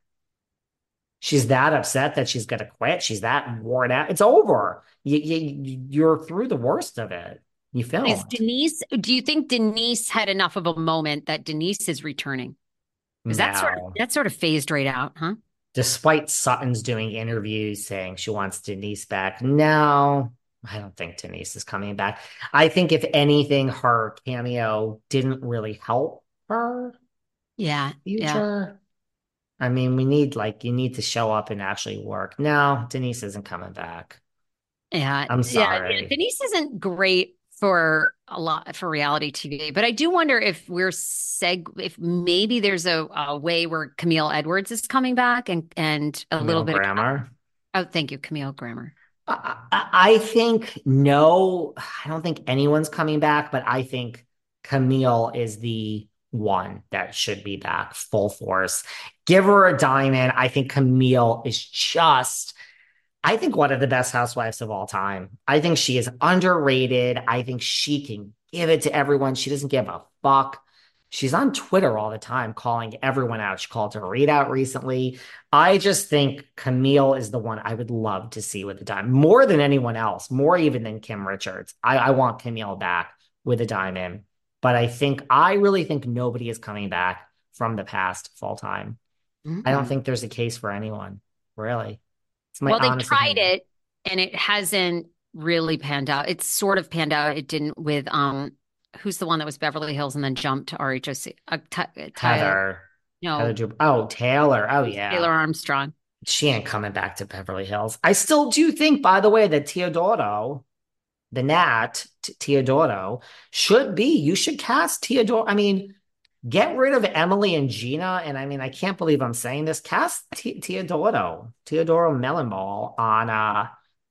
She's that upset that she's going to quit. She's that worn out. It's over. You, you, you're through the worst of it. You filmed. Is Denise... Do you think Denise had enough of a moment that Denise is returning? Is no. that sort of that sort of phased right out, huh? Despite Sutton's doing interviews saying she wants Denise back, no, I don't think Denise is coming back. I think if anything, her cameo didn't really help her. Yeah, future. Yeah. I mean, we need like you need to show up and actually work. No, Denise isn't coming back. Yeah, I'm sorry. Yeah, Denise isn't great for a lot for reality T V, but I do wonder if we're seg if maybe there's a, a way where Camille Edwards is coming back and and a Camille little bit Grammer. Of, oh, thank you, Camille Grammer. I, I think no, I don't think anyone's coming back, but I think Camille is the one that should be back full force. Give her a diamond. I think Camille is just. I think one of the best housewives of all time. I think she is underrated. I think she can give it to everyone. She doesn't give a fuck. She's on Twitter all the time calling everyone out. She called Dorit out recently. I just think Camille is the one I would love to see with a diamond more than anyone else, more even than Kim Richards. I, I want Camille back with a diamond. But I think, I really think nobody is coming back from the past full time. Mm-hmm. I don't think there's a case for anyone, really. Well, they tried opinion. it and it hasn't really panned out. It's sort of panned out. It didn't with, um, who's the one that was Beverly Hills and then jumped to R H O C? Uh, t- Heather. No. Heather, oh, Taylor. Oh, yeah. Taylor Armstrong. She ain't coming back to Beverly Hills. I still do think, by the way, that Teodoro, the Nat, T- Teodoro, should be. You should cast Teodoro. I mean, get rid of Emily and Gina. And I mean, I can't believe I'm saying this. Cast T- Teodoro, Teodoro Melonball on uh,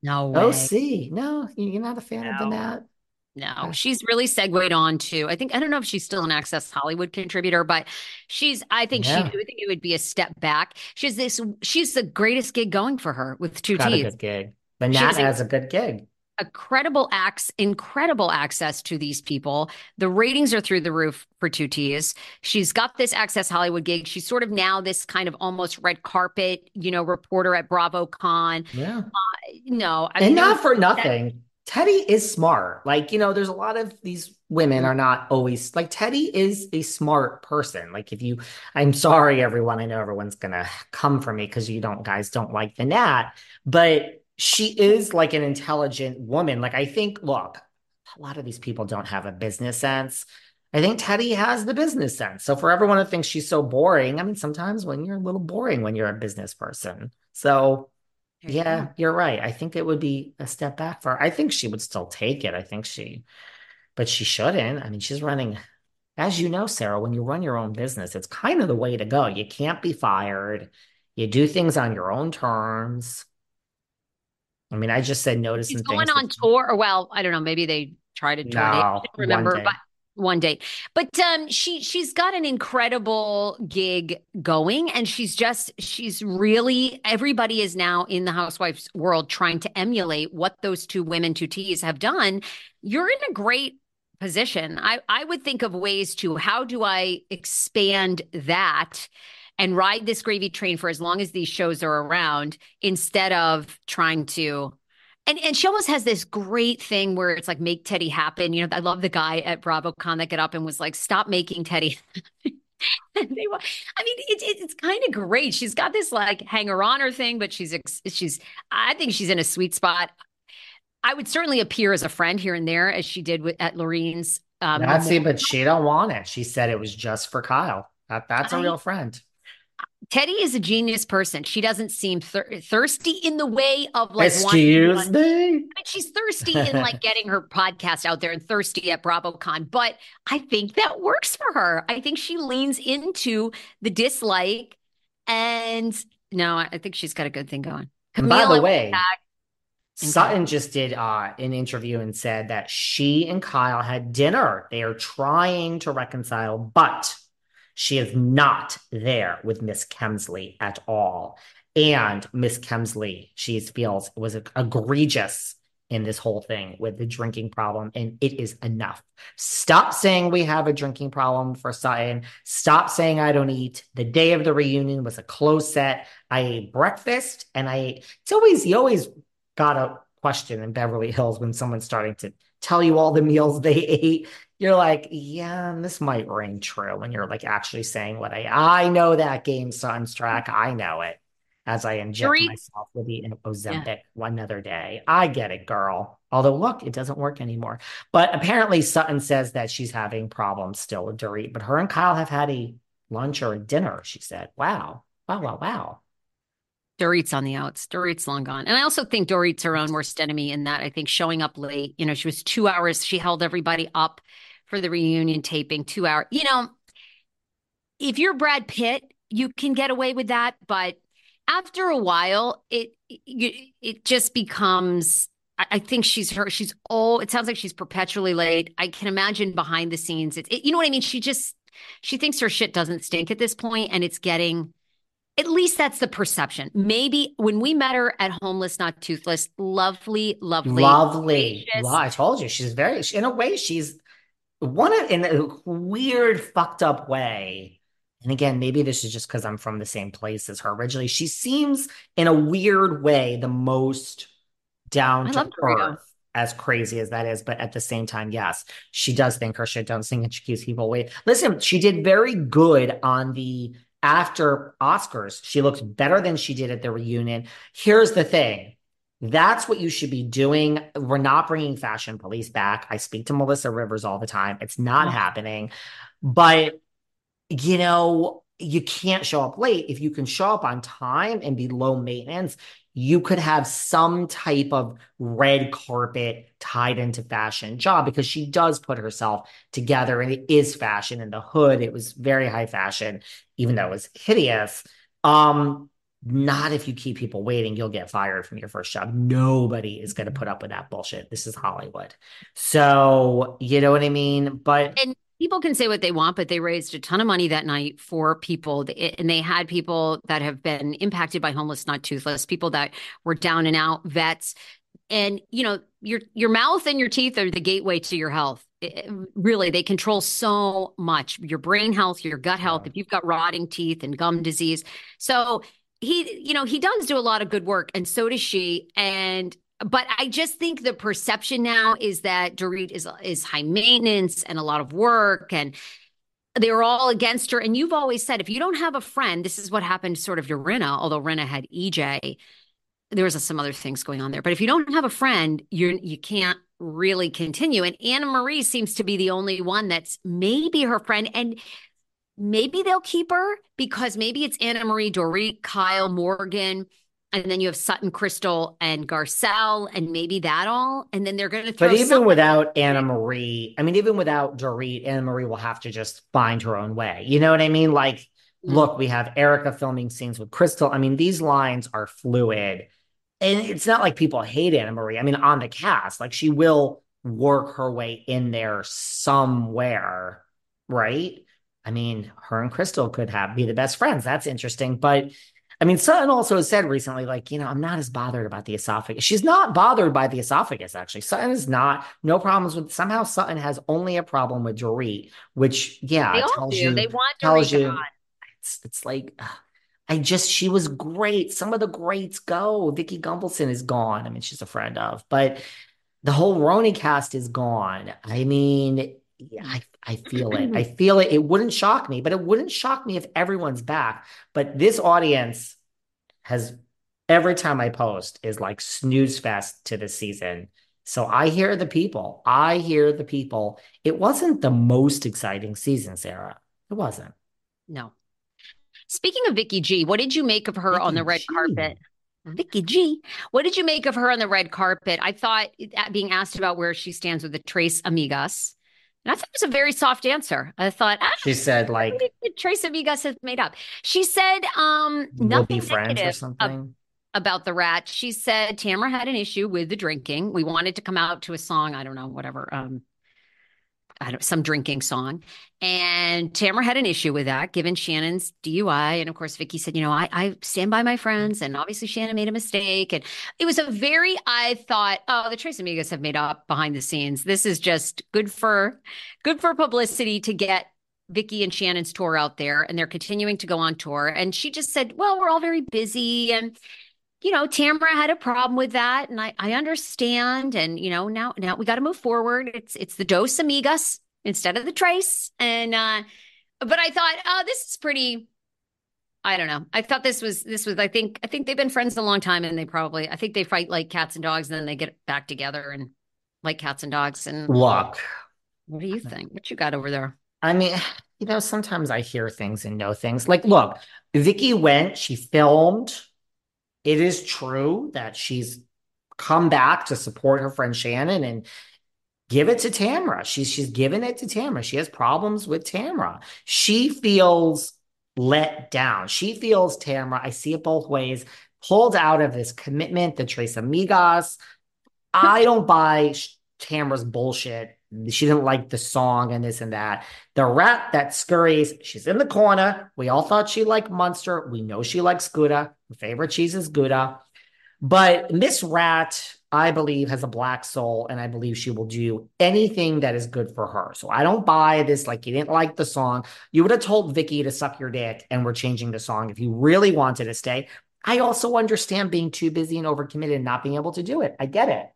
No way. O C. No, you're not a fan of the No. Nat? No, Okay. she's really segued on to, I think, I don't know if she's still an Access Hollywood contributor, but she's, I think she, I Yeah, think it would be a step back. She's this, she's the greatest gig going for her with two got a T's. good gig. The She Nat has has a good gig. incredible acts, incredible access to these people. The ratings are through the roof for two T's. She's got this Access Hollywood gig. She's sort of now this kind of almost red carpet, you know, reporter at BravoCon. Yeah. Uh, no, I And mean, there was not for that. nothing, Teddy is smart. Like, you know, there's a lot of these women are not always like Teddy is a smart person. Like, if you, I'm sorry, everyone. I know everyone's gonna come for me because you don't guys don't like the Nat, but she is like an intelligent woman. Like, I think, look, a lot of these people don't have a business sense. I think Teddy has the business sense. So for everyone who thinks she's so boring, I mean, sometimes when you're a little boring when you're a business person. So There you go. yeah, you're right. I think it would be a step back for her. I think she would still take it. I think she, but she shouldn't. I mean, she's running, as you know, Sarah, when you run your own business, it's kind of the way to go. You can't be fired. You do things on your own terms. I mean, I just said no to She's some going things that, on tour, or well, I don't know, maybe they tried a tour date. I no, don't one remember, but day. one date. But um she she's got an incredible gig going, and she's just she's really everybody is now in the housewives world trying to emulate what those two women, two T's have done. You're in a great position. I I would think of ways to how do I expand that and ride this gravy train for as long as these shows are around instead of trying to and and she almost has this great thing where it's like make Teddy happen. You know, I love the guy at BravoCon that got up and was like, "Stop making Teddy." And they, wa- I mean, it's it's it's kind of great. She's got this like hanger on her thing, but she's ex- she's I think she's in a sweet spot. I would certainly appear as a friend here and there, as she did with at Lorraine's um, That's memorial. it, but she don't want it. She said it was just for Kyle. That, that's a I real friend. Teddy is a genius person. She doesn't seem thir thirsty in the way of like wanting Excuse me. I mean, she's thirsty in like getting her podcast out there and thirsty at BravoCon, but I think that works for her. I think she leans into the dislike, and no, I think she's got a good thing going. And by Camille, the I want way, back in Sutton California. just did uh, an interview and said that she and Kyle had dinner. They are trying to reconcile, but she is not there with Miss Kemsley at all. And Miss Kemsley, she feels was egregious in this whole thing with the drinking problem, and it is enough. Stop saying we have a drinking problem for Sutton. Stop saying I don't eat. The day of the reunion was a closed set. I ate breakfast, and I ate. It's always you always got a question in Beverly Hills when someone's starting to tell you all the meals they ate. You're like, yeah, this might ring true when you're like actually saying what I I know that game Sun's track. I know it as I inject Dorit, myself with the yeah. Ozempic one other day. I get it, girl. Although, look, it doesn't work anymore. But apparently, Sutton says that she's having problems still with Dorit. But her and Kyle have had a lunch or a dinner, she said. Wow. Wow, wow, wow. Dorit's on the outs. Dorit's long gone. And I also think Dorit's her own worst enemy in that I think showing up late, you know, she was two hours, she held everybody up for the reunion taping, two hours. You know, if you're Brad Pitt, you can get away with that, but after a while, it it, it just becomes. I I think she's her. She's all. It sounds like she's perpetually late. I can imagine behind the scenes. It's it, you know what I mean. She just she thinks her shit doesn't stink at this point, and it's getting. At least that's the perception. Maybe when we met her at Homeless Not Toothless, lovely, lovely, Lovely. Well, gracious. I told you, she's very, in a way, she's one of, in a weird, fucked up way. And again, maybe this is just because I'm from the same place as her originally. She seems, in a weird way, the most down I to love Dorito. earth, as crazy as that is. But at the same time, yes, she does think her shit don't sing and she keeps people away. Listen, she did very good on the after Oscars. She looks better than she did at the reunion. Here's the thing. That's what you should be doing. We're not bringing Fashion Police back. I speak to Melissa Rivers all the time. It's not Oh, happening. But you know, you can't show up late. If you can show up on time and be low maintenance, you could have some type of red carpet tied into fashion job because she does put herself together and it is fashion in the hood. It was very high fashion, even though it was hideous. Um, Not if you keep people waiting, you'll get fired from your first job. Nobody is going to put up with that bullshit. This is Hollywood. So, you know what I mean? But And people can say what they want, but they raised a ton of money that night for people. And they had people that have been impacted by homeless, not toothless, people that were down and out, vets. And, you know, your your mouth and your teeth are the gateway to your health. It- really, they control so much, your brain health, your gut health, yeah. if you've got rotting teeth and gum disease. So he, you know, he does do a lot of good work, and so does she. And but I just think the perception now is that Dorit is is high maintenance and a lot of work, and they were all against her. And you've always said if you don't have a friend, this is what happened sort of to Rinna, although Rinna had E J. There was some other things going on there. But if you don't have a friend, you're you can't really continue. And Anna Marie seems to be the only one that's maybe her friend. And maybe they'll keep her because maybe it's Anna Marie, Dorit, Kyle, Morgan, and then you have Sutton, Crystal, and Garcelle, and maybe that all. And then they're going to But throw even someone without in. Anna Marie, I mean, even without Dorit, Anna Marie will have to just find her own way. You know what I mean? Like, Mm. look, we have Erica filming scenes with Crystal. I mean, these lines are fluid. And it's not like people hate Anna Marie. I mean, on the cast, like she will work her way in there somewhere, right? I mean, her and Crystal could have be the best friends. That's interesting. But I mean, Sutton also has said recently, like, you know, I'm not as bothered about the esophagus. She's not bothered by the esophagus, actually. Sutton is not, no problems with, somehow Sutton has only a problem with Dorit, which, yeah, They it all tells do. you, They want tells Dorit you, it's, it's like, ugh, I just, she was great. Some of the greats go. Vicky Gumbelson is gone. I mean, she's a friend of, but the whole Roni cast is gone. I mean, yeah, I, I feel it. I gone. feel it. It wouldn't shock me, but it wouldn't shock me if everyone's back. But this audience has every time I post is like snooze fest to the season. So I hear the people. I hear the people. It wasn't the most exciting season, Sarah. It wasn't. No. Speaking of Vicky G, what did you make of her on Vicky the red G. carpet? Vicky G. What did you make of her on the red carpet? I thought uh, being asked about where she stands with the Trace Amigas. And I thought it was a very soft answer. I thought, ah, She said, like, the Trace Amigas has made up. She said um, we'll be nothing friends or negative ab- something. about the rat. She said Tamara had an issue with the drinking. We wanted to come out to a song, I don't know, whatever. Um, I don't, some drinking song. And Tamara had an issue with that, given Shannon's D U I. And of course, Vicky said, you know, I, I stand by my friends. And obviously, Shannon made a mistake. And it was a very, I thought, oh, the Trace Amigas have made up behind the scenes. This is just good for, good for publicity to get Vicky and Shannon's tour out there. And they're continuing to go on tour. And she just said, well, we're all very busy. And you know, Tamara had a problem with that, and I, I understand. And you know, now now we got to move forward. It's it's the Dos Amigas instead of the Trace. And uh, but I thought, oh, this is pretty. I don't know. I thought this was this was. I think I think they've been friends a long time, and they probably I think they fight like cats and dogs, and then they get back together and like cats and dogs. And Look, what do you think? What you got over there? I mean, you know, sometimes I hear things and know things. Like, look, Vicky went, she filmed. It is true that she's come back to support her friend Shannon and give it to Tamara. She's she's given it to Tamara. She has problems with Tamara. She feels let down. She feels Tamara, I see it both ways, pulled out of this commitment, the Tres Amigas. I don't buy Tamara's bullshit. She didn't like the song and this and that. The rat that scurries, she's in the corner. We all thought she liked Munster. We know she likes Gouda. Her favorite cheese is Gouda. But Miss Rat, I believe, has a black soul, and I believe she will do anything that is good for her. So I don't buy this, like, you didn't like the song. You would have told Vicky to suck your dick, and we're changing the song if you really wanted to stay. I also understand being too busy and overcommitted and not being able to do it. I get it.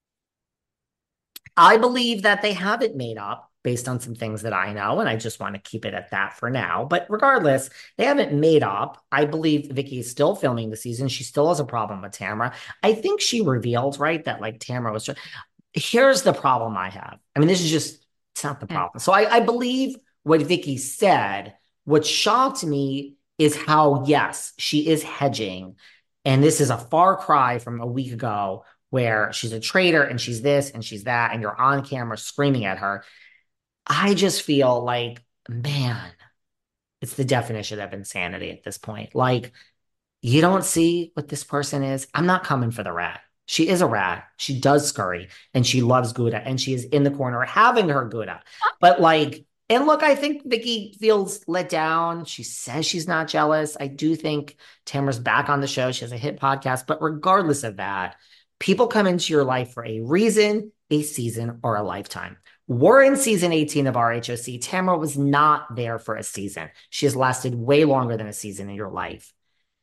I believe that they have it made up based on some things that I know, and I just want to keep it at that for now. But regardless, they haven't made up. I believe Vicky is still filming the season. She still has a problem with Tamara. I think she revealed, right, that like Tamara was just. Here's the problem I have. I mean, this is just, it's not the Okay. problem. So I, I believe what Vicky said. What shocked me is how, yes, she is hedging. And this is a far cry from a week ago where she's a traitor and she's this and she's that, and you're on camera screaming at her. I just feel like, man, it's the definition of insanity at this point. Like, You don't see what this person is. I'm not coming for the rat. She is a rat. She does scurry and she loves Gouda and she is in the corner having her Gouda. But like, and look, I think Vicky feels let down. She says she's not jealous. I do think Tamara's back on the show. She has a hit podcast. But regardless of that, people come into your life for a reason, a season, or a lifetime. We're in season eighteen of R H O C. Tamara was not there for a season. She has lasted way longer than a season in your life.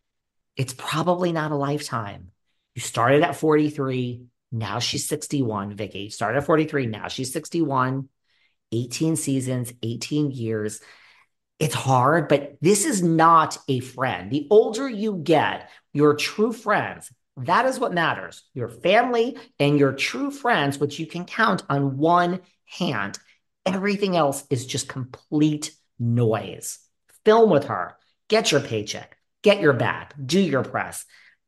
It's probably not a lifetime. You started at forty-three. Now she's sixty-one, Vicky. Started at forty-three. Now she's sixty-one. eighteen seasons, eighteen years. It's hard, but this is not a friend. The older you get, your true friends, that is what matters. Your family and your true friends, which you can count on one hand. Everything else is just complete noise. Film with her. Get your paycheck. Get your bag. Do your press.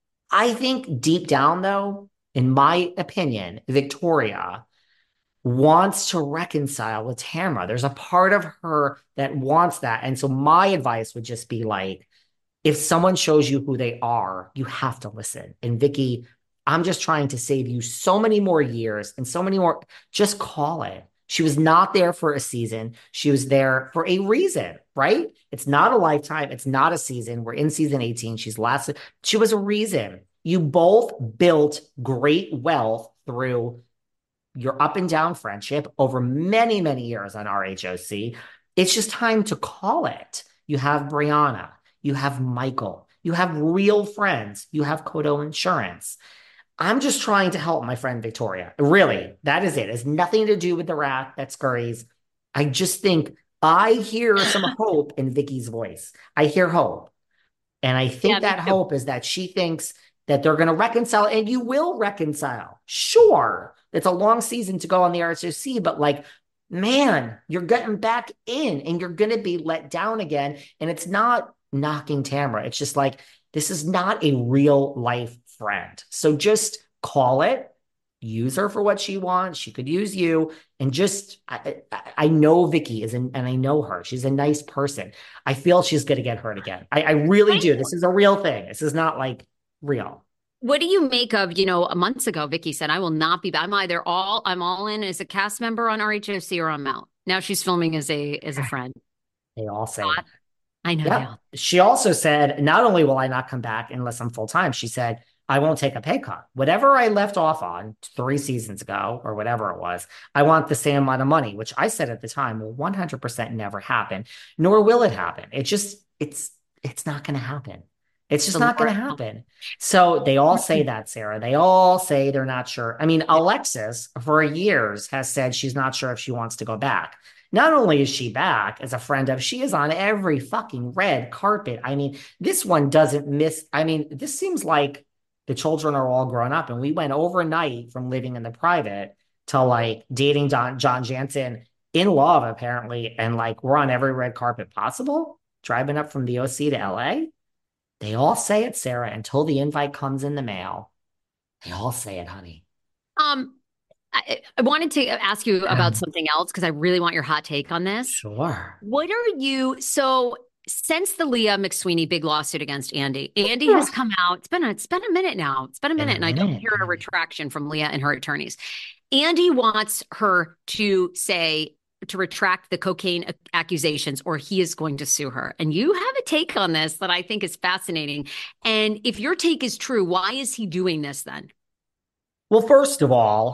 I think deep down, though, in my opinion, Victoria wants to reconcile with Tamara. There's a part of her that wants that. And so my advice would just be like, if someone shows you who they are, you have to listen. And Vicky, I'm just trying to save you so many more years and so many more. Just call it. She was not there for a season. She was there for a reason, right? It's not a lifetime. It's not a season. We're in season eighteen. She's lasted. She was a reason. You both built great wealth through your up and down friendship over many, many years on R H O C. It's just time to call it. You have Brianna. You have Michael. You have real friends. You have Kodo Insurance. I'm just trying to help my friend Victoria. Really, that is it. It has nothing to do with the rat that scurries. I just think I hear some hope in Vicky's voice. I hear hope. And I Yeah, think me that too. hope is that she thinks that they're going to reconcile, and you will reconcile. Sure, it's a long season to go on the R S O C, but like, man, you're getting back in and you're going to be let down again. And it's not knocking Tamara. It's just like, this is not a real life friend. So just call it, use her for what she wants. She could use you. And just, I, I, I know Vicky is, an, and I know her. She's a nice person. I feel she's going to get hurt again. I, I really do. This is a real thing. This is not like real. What do you make of, you know, months ago, Vicky said, I will not be, I'm either all, I'm all in as a cast member on R H O C or I'm out. Now she's filming as a, as a friend. They all say that. I know they Yep. all. She also said, not only will I not come back unless I'm full time, she said, I won't take a pay cut. Whatever I left off on three seasons ago or whatever it was, I want the same amount of money, which I said at the time will one hundred percent never happen, nor will it happen. It just, it's, it's not going to happen. It's just The not going Lord. to happen. So they all say that, Sarah. They all say they're not sure. I mean, Alexis for years has said she's not sure if she wants to go back. Not only is she back as a friend of, she is on every fucking red carpet. I mean, this one doesn't miss. I mean, this seems like the children are all grown up, and we went overnight from living in the private to like dating John, John Jansen in love, apparently. And like, we're on every red carpet possible, driving up from the O C to L A. They all say it, Sarah, until the invite comes in the mail. They all say it, honey. Um, I, I wanted to ask you about something else because I really want your hot take on this. Sure. What are you, so since the Leah McSweeney big lawsuit against Andy, Andy has come out. It's been a, it's been a minute now. It's been a In minute, a and I don't minute. hear a retraction from Leah and her attorneys. Andy wants her to say to retract the cocaine accusations, or he is going to sue her. And you have a take on this that I think is fascinating. And if your take is true, why is he doing this then? Well, first of all,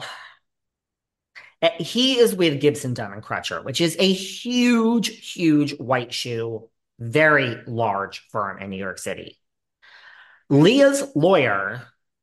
eh, he is with Gibson, Dunn and Crutcher, which is a huge, huge white shoe, very large firm in New York City. Leah's lawyer,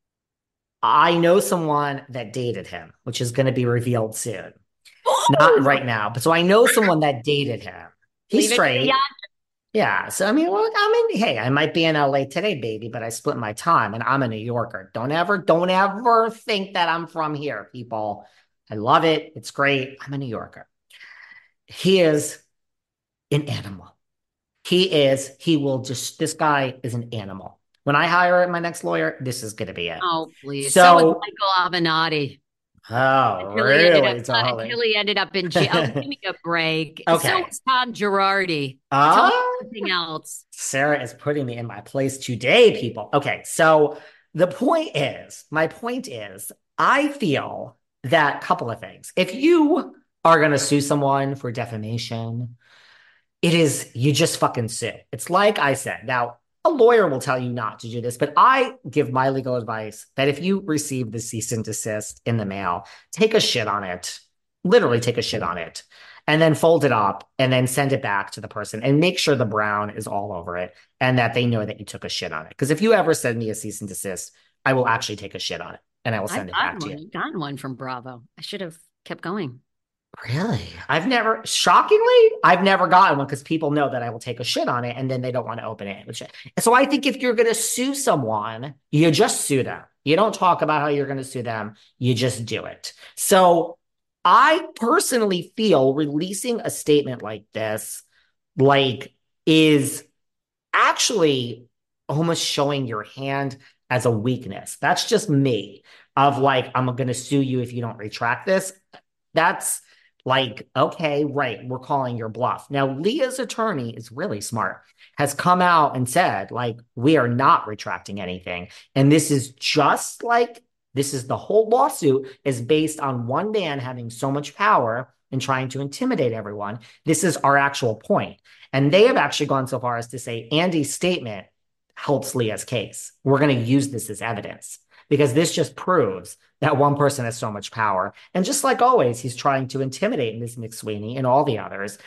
I know someone that dated him, which is going to be revealed soon. Not Oh, right now, but so I know someone that dated him. He's leave it to the straight. Yeah. So, I mean, look, I mean, hey, I might be in L A today, baby, but I split my time and I'm a New Yorker. Don't ever, don't ever think that I'm from here, people. I love it. It's great. I'm a New Yorker. He is an animal. He is, he will just, this guy is an animal. When I hire my next lawyer, this is going to be it. Oh, please. So is So, Michael Avenatti. Oh, until he ended up really, uh, darling? until he ended up in jail. Oh, give me a break. So Okay. was Tom Girardi. Tell me Ah, something else. Sarah is putting me in my place today, people. Okay, so the point is, my point is, I feel that couple of things. If you are going to sue someone for defamation, it is, you just fucking sue. It's like I said. Now, a lawyer will tell you not to do this, but I give my legal advice that if you receive the cease and desist in the mail, take a shit on it. Literally take a shit on it. And then fold it up and then send it back to the person and make sure the brown is all over it and that they know that you took a shit on it. Because if you ever send me a cease and desist, I will actually take a shit on it and I will I've send it back gotten to one. you. I've gotten one from Bravo. I should have kept going. Really? I've never, shockingly, I've never gotten one because people know that I will take a shit on it and then they don't want to open it. Which, so I think if you're going to sue someone, you just sue them. You don't talk about how you're going to sue them. You just do it. So I personally feel releasing a statement like this, like, is actually almost showing your hand as a weakness. That's just me of like, I'm going to sue you if you don't retract this. That's like, okay, right, we're calling your bluff. Now, Leah's attorney is really smart, has come out and said, like, we are not retracting anything. And this is just like, this is the whole lawsuit is based on one man having so much power and trying to intimidate everyone. This is our actual point. And they have actually gone so far as to say Andy's statement helps Leah's case. We're going to use this as evidence because this just proves that one person has so much power. And just like always, he's trying to intimidate Miz McSweeney and all the others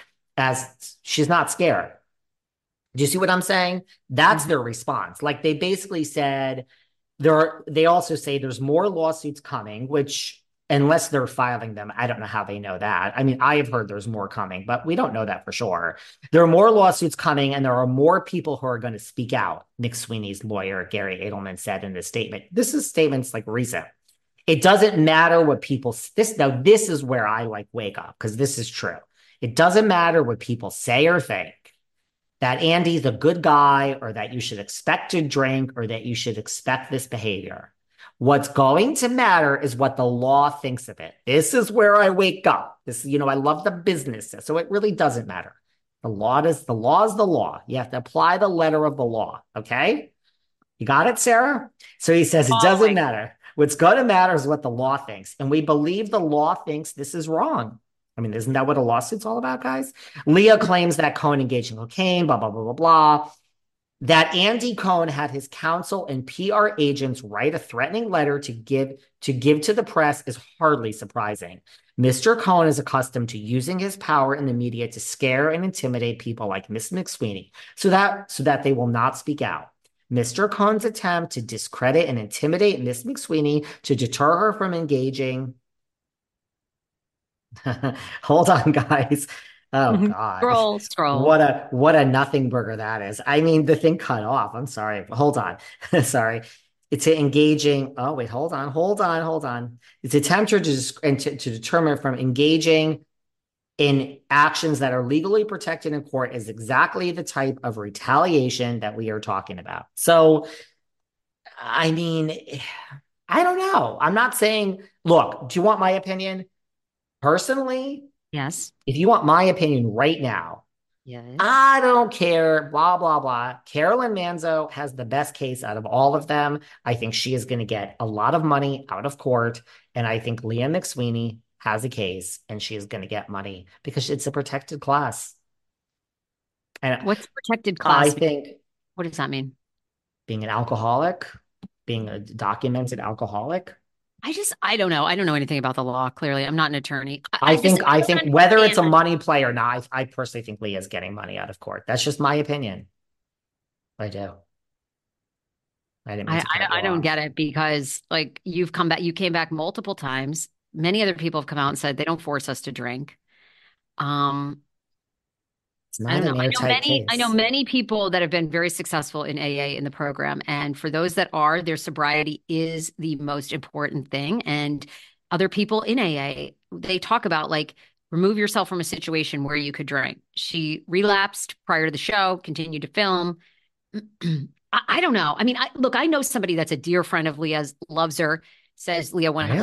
as she's not scared. Do you see what I'm saying? That's Mhm. their response. Like they basically said, there are, they also say there's more lawsuits coming, which unless they're filing them, I don't know how they know that. I mean, I have heard there's more coming, but we don't know that for sure. There are more lawsuits coming, and there are more people who are going to speak out. McSweeney's lawyer, Gary Edelman, said in this statement. This is statements like recent. It doesn't matter what people this now. This is where I like wake up because this is true. It doesn't matter what people say or think that Andy's a good guy or that you should expect to drink or that you should expect this behavior. What's going to matter is what the law thinks of it. This is where I wake up. This, you know, I love the business, so it really doesn't matter. The law is the law is the law. You have to apply the letter of the law. Okay, you got it, Sarah? So he says it doesn't Following. matter. What's going to matter is what the law thinks, and we believe the law thinks this is wrong. I mean, isn't that what a lawsuit's all about, guys? Leah claims that Cohen engaged in cocaine, blah, blah, blah, blah, blah. That Andy Cohen had his counsel and P R agents write a threatening letter to give to give to the press is hardly surprising. Mister Cohen is accustomed to using his power in the media to scare and intimidate people like Miss McSweeney so that so that they will not speak out. Mister Cohen's attempt to discredit and intimidate Miss McSweeney to deter her from engaging. Hold on, guys. Oh God. Scroll, scroll. What a what a nothing burger that is. I mean, the thing cut off. I'm sorry. Hold on. Sorry. It's engaging. Oh, wait, hold on, hold on, hold on. It's attempt to, and to, to determine from engaging in actions that are legally protected in court is exactly the type of retaliation that we are talking about. So, I mean, I don't know. I'm not saying, look, do you want my opinion? Personally, Yes. if you want my opinion right now, Yes. I don't care, blah, blah, blah. Carolyn Manzo has the best case out of all of them. I think she is going to get a lot of money out of court. And I think Leah McSweeney has a case and she is going to get money because it's a protected class. And What's protected I class? think What does that mean? being an alcoholic, being a documented alcoholic, I just, I don't know. I don't know anything about the law. Clearly, I'm not an attorney. I, I I just, think I I don't think whether it's understand. a money play or not, I, I personally think Leah's getting money out of court. That's just my opinion. I do. I didn't mean I, to cut you I, I don't off. get it because, like, you've come back, you came back multiple times. Many other people have come out and said they don't force us to drink. Um, It's I not don't know. an I know airtight many, I know case. many people that have been very successful in A A in the program. And for those that are, their sobriety is the most important thing. And other people in A A, they talk about like remove yourself from a situation where you could drink. She relapsed prior to the show, continued to film. I, I don't know. I mean, I look, I know somebody that's a dear friend of Leah's, loves her, says Leah went, Really?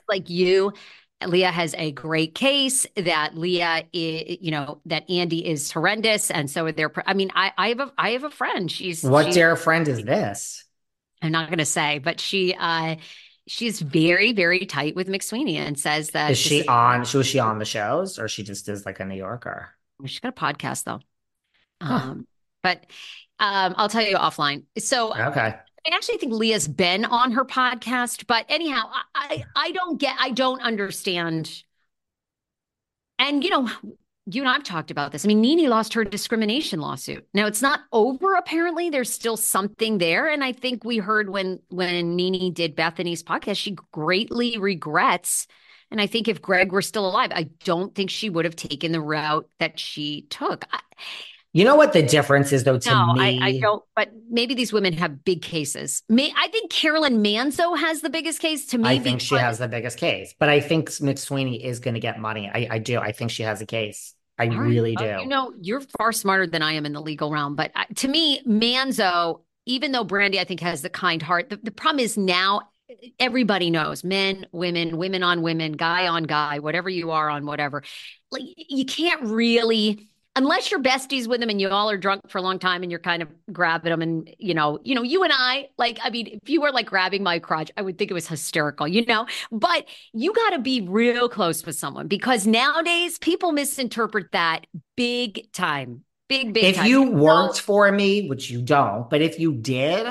like you, Leah has a great case, that Leah is, you know, that Andy is horrendous. And so they're, I mean, I, I have a, I have a friend. She's, What she's, dear friend is this? I'm not going to say, but she, uh, she's very, very tight with McSweeney and says Is that this she is, on? Was she on the shows, or she just is like a New Yorker? she's got a podcast though. Huh. Um, but um, I'll tell you offline. So Okay. I actually think Leah's been on her podcast, but anyhow, I, I, I don't get, I don't understand. And, you know, you and I've talked about this. I mean, Nene lost her discrimination lawsuit. Now it's not over, apparently. There's still something there. And I think we heard when when Nene did Bethany's podcast, she greatly regrets. And I think if Greg were still alive, I don't think she would have taken the route that she took. I, You know what the difference is, though, to no, I, I me? don't. But maybe these women have big cases. May, I think Carolyn Manzo has the biggest case to I me think she because, has the biggest case, but I think McSweeney is going to get money. I, I do. I think she has a case. I all right, really well, do. you know, you're far smarter than I am in the legal realm. But I, to me, Manzo, even though Brandy, I think, has the kind heart, the, the problem is now everybody knows, men, women, women on women, guy on guy, whatever you are on whatever. Like you can't really, unless you're besties with them and you all are drunk for a long time and you're kind of grabbing them, and you know, you know, you and I, like, I mean, if you were like grabbing my crotch, I would think it was hysterical, you know. But you got to be real close with someone, because nowadays people misinterpret that big time, big, big If time. you So worked for me, which you don't, but if you did,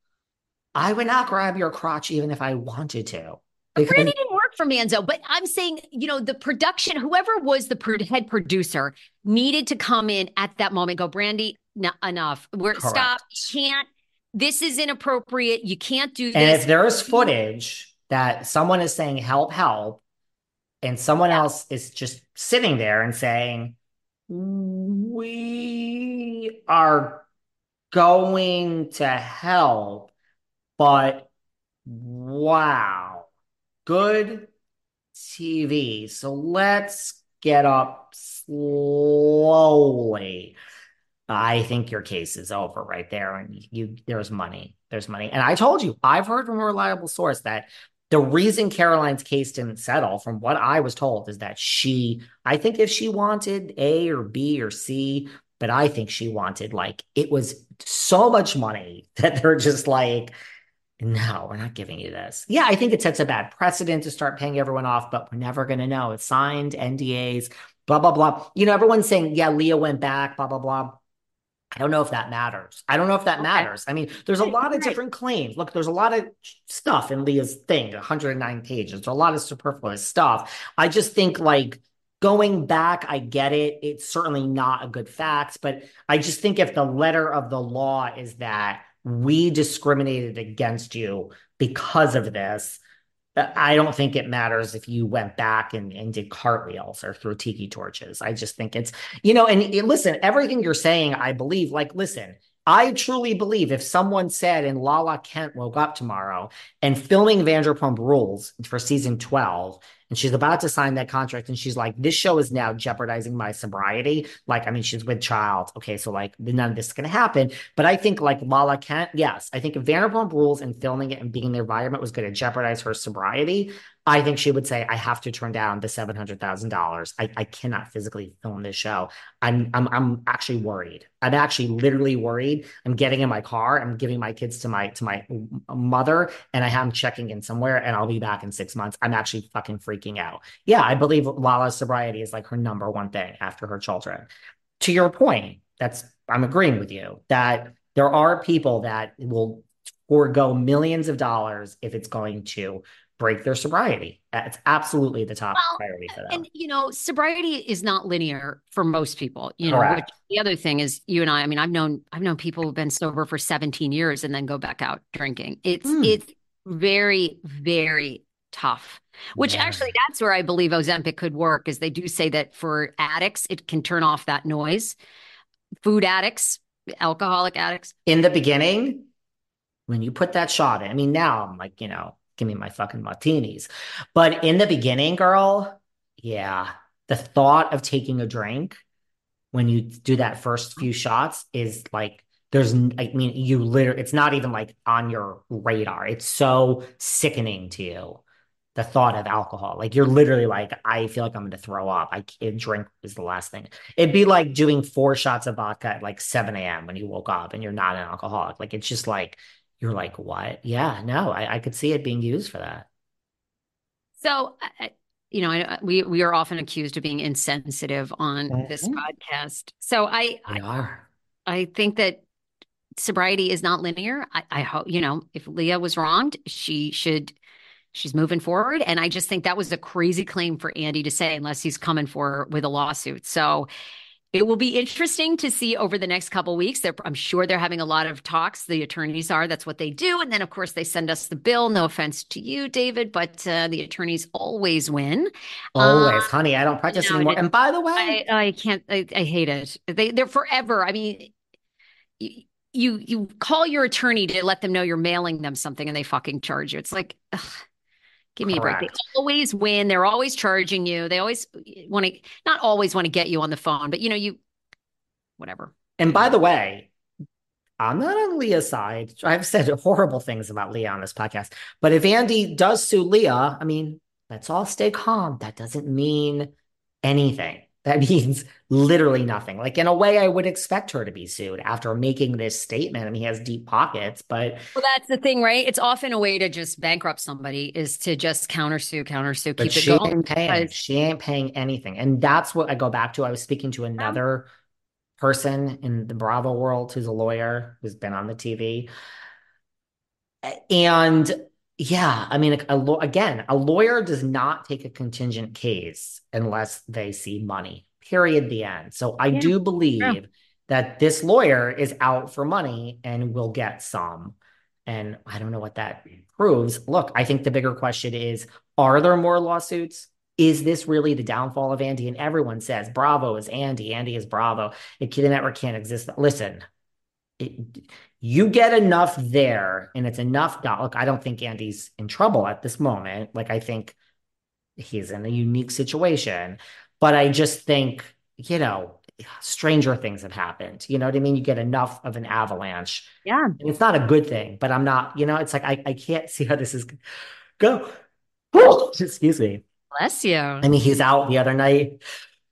I would not grab your crotch even if I wanted to. Brandy Because, didn't work for Manzo, but I'm saying, you know, the production, whoever was the pro- head producer, needed to come in at that moment, go, Brandy, no, enough. We're stop. correct. You can't. This is inappropriate. You can't do And if this. there is footage that someone is saying, help, help, and someone Yeah. else is just sitting there and saying, we are going to help, but wow, good T V. So let's get up slowly. I think your case is over right there. And you, there's money. There's money. And I told you, I've heard from a reliable source that the reason Caroline's case didn't settle, from what I was told, is that she, I think if she wanted A or B or C, but I think she wanted, like, it was so much money that they're just like, no, we're not giving you this. Yeah, I think it sets a bad precedent to start paying everyone off, but we're never going to know. It's signed, N D As, blah, blah, blah. You know, everyone's saying, yeah, Leah went back, blah, blah, blah. I don't know if that matters. I don't know if that Okay. matters. I mean, there's a Right, lot of right. different claims. Look, there's a lot of stuff in Leah's thing, one hundred nine pages. There's a lot of superfluous stuff. I just think, like, going back, I get it. It's certainly not a good fact, but I just think if the letter of the law is that we discriminated against you because of this, I don't think it matters if you went back and, and did cartwheels or threw tiki torches. I just think it's, you know, and, and listen, everything you're saying, I believe, like, listen, I truly believe if someone said and Lala Kent woke up tomorrow and filming Vanderpump Rules for season twelve, and she's about to sign that contract, and she's like, this show is now jeopardizing my sobriety. Like, I mean, she's with child. Okay, so like none of this is going to happen. But I think like Lala Kent, yes, I think if Vanderpump Rules and filming it and being in the environment was going to jeopardize her sobriety, I think she would say, I have to turn down the seven hundred thousand dollars. I, I cannot physically film this show. I'm, I'm, I'm actually worried. I'm actually literally worried. I'm getting in my car. I'm giving my kids to my, to my mother, and I am checking in somewhere, and I'll be back in six months. I'm actually fucking freaking out. Yeah, I believe Lala's sobriety is like her number one thing after her children. To your point, that's, I'm agreeing with you that there are people that will forego millions of dollars if it's going to break their sobriety. It's absolutely the top Well, priority for them. and you know, sobriety is not linear for most people, you know, which Correct. the other thing is you and I, I mean, I've known I've known people who've been sober for seventeen years and then go back out drinking. It's Hmm. it's very, very tough. Which actually Very. that's where I believe Ozempic could work, is they do say that for addicts, it can turn off that noise. Food addicts, alcoholic addicts. In the beginning, when you put that shot in, I mean, now I'm like, you know, give me my fucking martinis. But in the beginning, girl, yeah, the thought of taking a drink when you do that first few shots is like, there's, I mean, you literally, it's not even like on your radar. It's so sickening to you. The thought of alcohol. Like you're literally like, I feel like I'm going to throw up. I can't drink is the last thing. It'd be like doing four shots of vodka at like seven a m when you woke up and you're not an alcoholic. Like it's just like, you're like, what? Yeah, no, I, I could see it being used for that. So, I- you know, I, we we are often accused of being insensitive on this Mhm. podcast. So I We I, are. I think that sobriety is not linear. I, I hope, you know, if Leah was wronged, she should she's moving forward. And I just think that was a crazy claim for Andy to say, unless he's coming for her with a lawsuit. So it will be interesting to see over the next couple of weeks. They're, I'm sure they're having a lot of talks. The attorneys are. That's what they do. And then, of course, they send us the bill. No offense to you, David, but uh, the attorneys always win. Um, Always, honey, I don't you practice know, anymore. it, And by the way, I I can't. I, I hate it. They they're forever. I mean, you you you call your attorney to let them know you're mailing them something, and they fucking charge you. It's like, ugh, give me a break. They correct. always win. They're always charging you. They always want to, not always want to get you on the phone, but you know, you whatever. And Give me a by the break. way, I'm not on Leah's side. I've said horrible things about Leah on this podcast. But if Andy does sue Leah, I mean, let's all stay calm. That doesn't mean anything. That means literally nothing. Like in a way, I would expect her to be sued after making this statement. I mean, he has deep pockets, but Well, that's the thing, right? It's often a way to just bankrupt somebody is to just countersue, countersue, but keep it she going. ain't paying. Because She ain't paying anything. And that's what I go back to. I was speaking to um, another person in the Bravo world who's a lawyer who's been on the T V. And yeah, I mean, a, a, again, a lawyer does not take a contingent case unless they see money, period, the end. So I yeah, do true. believe that this lawyer is out for money and will get some. And I don't know what that proves. Look, I think the bigger question is, are there more lawsuits? Is this really the downfall of Andy? And everyone says Bravo is Andy, Andy is Bravo. The network can't exist. Listen, it, you get enough there and it's enough. Look, I don't think Andy's in trouble at this moment. Like, I think he's in a unique situation, but I just think, you know, stranger things have happened. You know what I mean? You get enough of an avalanche. Yeah. And it's not a good thing, but I'm not, you know, it's like I, I can't see how this is go. Excuse me. Bless you. I mean, he's out the other night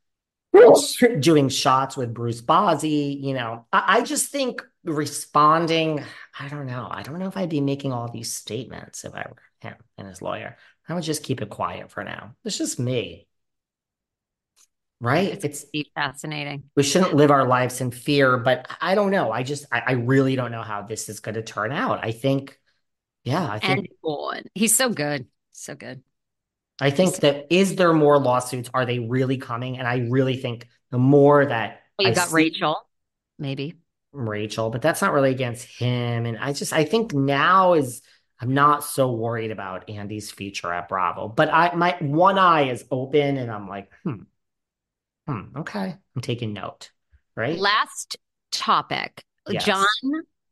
doing shots with Bruce Bozzi. You know, I, I just think responding, I don't know. I don't know if I'd be making all these statements if I were him and his lawyer. I would just keep it quiet for now. It's just me, right? It's It's be fascinating. we shouldn't live our lives in fear, but I don't know. I just I, I really don't know how this is going to turn out. I think, yeah, I And think on. He's so good. So good. I He's think so, that is there more lawsuits? Are they really coming? And I really think the more that well, I you've got see Rachel, maybe. Rachel, but that's not really against him. And I just I think now is I'm not so worried about Andy's future at Bravo. But I my one eye is open and I'm like, hmm, hmm, okay. I'm taking note. Right? Last topic. John Yes.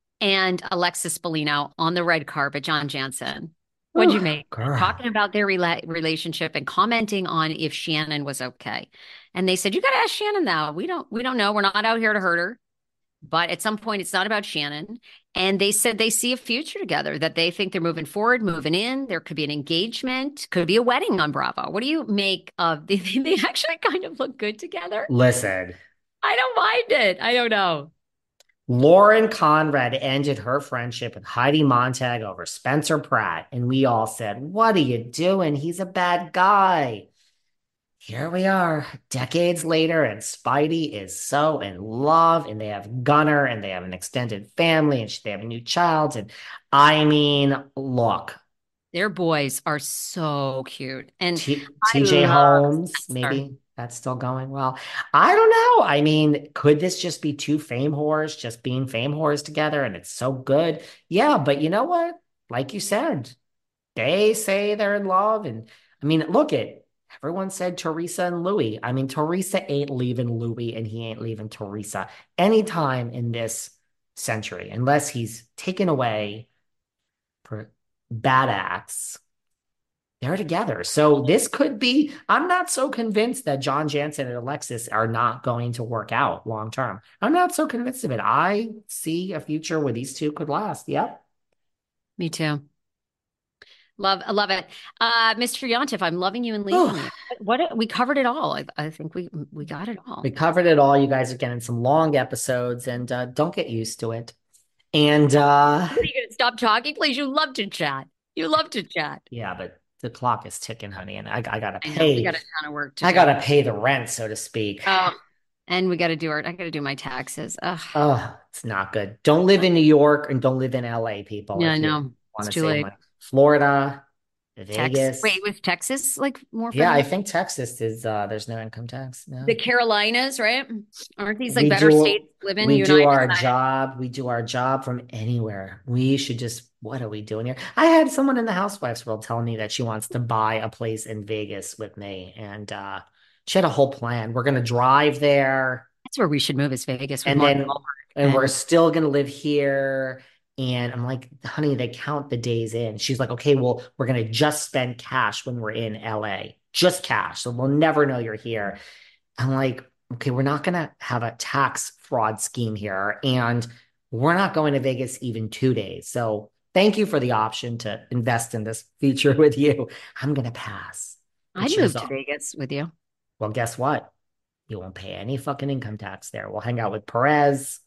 and Alexis Bellino on the red carpet, John Jansen. What'd Whew, you make? girl. Talking about their rela relationship and commenting on if Shannon was okay. And they said, you got to ask Shannon now. We don't, we don't know. We're not out here to hurt her. But at some point, it's not about Shannon. And they said they see a future together, that they think they're moving forward, moving in. There could be an engagement, could be a wedding on Bravo. What do you make of they, they actually kind of look good together? Listen, I don't mind it. I don't know. Lauren Conrad ended her friendship with Heidi Montag over Spencer Pratt, and we all said, what are you doing? He's a bad guy. Here we are, decades later, and Spidey is so in love, and they have Gunner, and they have an extended family, and they have a new child. And I mean, look, Their boys are so cute. And T- I TJ love Holmes, Spencer. maybe that's still going well. I don't know. I mean, could this just be two fame whores just being fame whores together, and it's so good? Yeah, but you know what? Like you said, they say they're in love. And I mean, look at everyone said Teresa and Louis. I mean, Teresa ain't leaving Louis and he ain't leaving Teresa anytime in this century, unless he's taken away for bad acts. They're together. So this could be, I'm not so convinced that John Jansen and Alexis are not going to work out long term. I'm not so convinced of it. I see a future where these two could last. Yep. Me too. Love, I love it. Uh, mister Yontef, I'm loving you and leaving Whew. you. What, what we covered it all. I, I think we we got it all. We covered it all. You guys are getting some long episodes, and uh, don't get used to it. And uh, Are you gonna stop talking, please? You love to chat. You love to chat. yeah, but the clock is ticking, honey, and I, I gotta I know we pay. got a ton of work to I do. gotta pay the rent, so to speak. Oh, and we got to do our. I got to do my taxes. Ugh. Oh, it's not good. Don't live in New York and don't live in L A, people, Yeah, I if you know. want It's to too save late. money. Florida, Texas. Vegas. Wait, was Texas like more Yeah, I friendly? think Texas is uh there's no income tax. The No. Carolinas, right? Aren't these like We better do states to live in? we You and I do our decided. job. We do our job from anywhere. We should just, what are we doing here? I had someone in the housewives world telling me that she wants to buy a place in Vegas with me. And uh she had a whole plan. We're gonna drive there. That's where we should move is Vegas with And Mark then Wahlberg. and we're And still gonna live here. And I'm like, honey, they count the days in. She's like, okay, well, we're gonna just spend cash when we're in L A. Just cash. So we'll never know you're here. I'm like, okay, we're not gonna have a tax fraud scheme here. And we're not going to Vegas even two days. So thank you for the option to invest in this future with you. I'm gonna pass. But I'd she move was to all, Vegas with you. well, guess what? You won't pay any fucking income tax there. We'll hang out with Perez.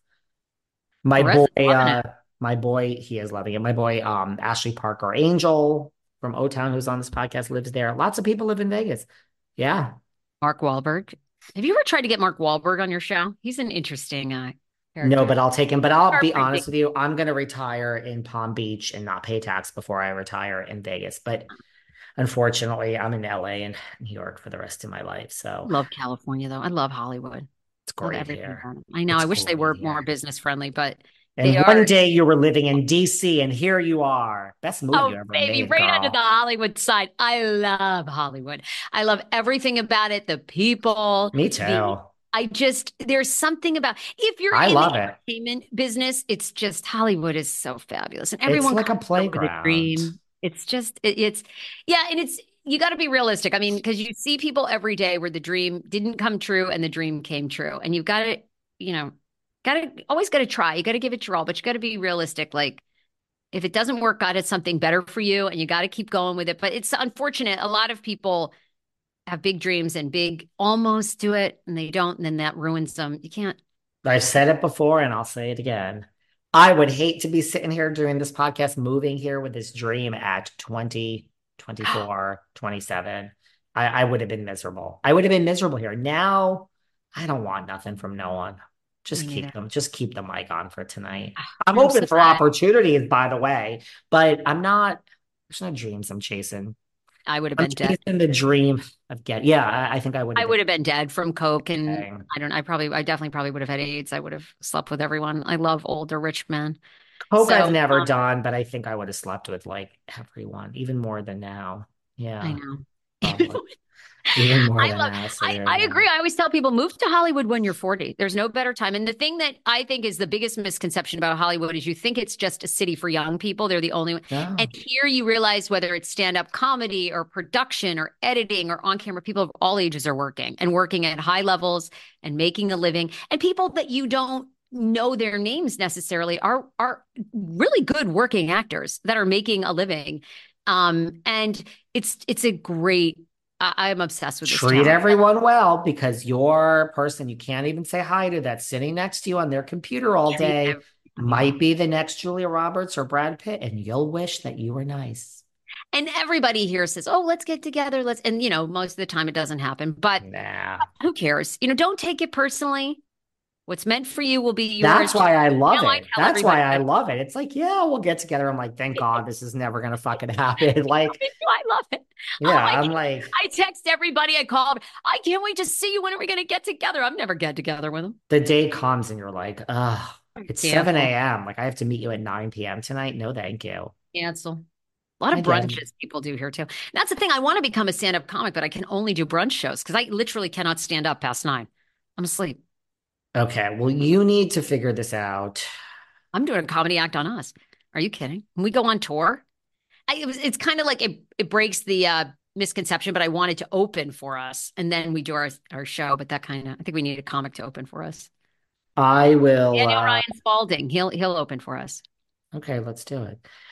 My Perez boy, is loving it. uh, my boy, he is loving it. My boy, um, Ashley Parker Angel from O Town, who's on this podcast, lives there. Lots of people live in Vegas. Yeah. Mark Wahlberg. Have you ever tried to get Mark Wahlberg on your show? He's an interesting uh, No, character. but I'll take him. But I'll be honest Heartbreaking. with you, I'm gonna retire in Palm Beach and not pay tax before I retire in Vegas. But unfortunately, I'm in L A and New York for the rest of my life. I So love California though. I love Hollywood. it's Love great everything here. about it. I know. It's I wish they great were more here. business friendly, but they And one are. day you were living in D C and here you are. Best move Oh, you ever baby, made, right under the girl. Hollywood side. I love Hollywood. I love everything about it. The people, Me the too. I just there's something about if you're I in the love it. entertainment business, it's just Hollywood is so fabulous, and It's everyone like a comes there with a playground. dream. It's just it, it's yeah, and it's you got to be realistic. I mean, because you see people every day where the dream didn't come true and the dream came true, and you've got to you know got to always got to try. You got to give it your all, but you got to be realistic. Like if it doesn't work out, it's something better for you and you got to keep going with it. But it's unfortunate. A lot of people have big dreams and big almost do it and they don't. And then that ruins them. You can't. I've said it before and I'll say it again. I would hate to be sitting here doing this podcast, moving here with this dream at twenty, twenty-four, twenty-seven. I, I would have been miserable. I would have been miserable here. Now, I don't want nothing from no one. Me Just keep neither. them, just keep the mic on for tonight. I'm I'm open so for sad. opportunities, by the way, but I'm not, there's no dreams I'm chasing. I would have I'm been dead. chasing the dream of get. Yeah, I, I think I would I have been. would have been dead from coke and Saying. I don't I probably I definitely probably would have had AIDS. I would have slept with everyone. I love older rich men. Coke I've So never um, done, but I think I would have slept with like everyone, even more than now. I Yeah, know. probably. Even more I than love, now, I, seriously. I agree. I always tell people move to Hollywood when you're forty. There's no better time. And the thing that I think is the biggest misconception about Hollywood is you think it's just a city for young people. They're the only one. And No, here you realize whether it's stand-up comedy or production or editing or on-camera, people of all ages are working and working at high levels and making a living. And people that you don't know their names necessarily are are really good working actors that are making a living. Um, and it's it's a great I, I'm obsessed with this treat town. everyone well because your person you can't even say hi to that's sitting next to you on their computer all Treat day everybody might well. be the next Julia Roberts or Brad Pitt, and you'll wish that you were nice. And everybody here says, "Oh, let's get together. Let's," and you know, most of the time it doesn't happen, but Nah. who cares? You know, don't take it personally. What's meant for you will be yours. That's Just, why I you love know, I it. tell That's everybody why I that. love it. It's like, yeah, we'll get together. I'm like, thank God this is never gonna fucking happen. Like, I love it. Oh yeah, my I'm God. like, I text everybody I called. I can't wait to see you. When are we going to get together? I'm never get together with them. the day comes and you're like, ugh, it's seven Cancel. a m. Like I have to meet you at nine p m tonight. No, thank you. Cancel. A lot of Again. brunches people do here too. That's the thing. I want to become a stand-up comic, but I can only do brunch shows because I literally cannot stand up past nine. I'm asleep. Okay, well, you need to figure this out. I'm doing a comedy act on us. Are you kidding? When we go on tour, I, it was, it's kind of like it, it breaks the uh, misconception, but I wanted to open for us and then we do our, our show. But that kind of, I think we need a comic to open for us. I will Daniel uh Ryan Spalding, he'll, he'll open for us. okay, let's do it.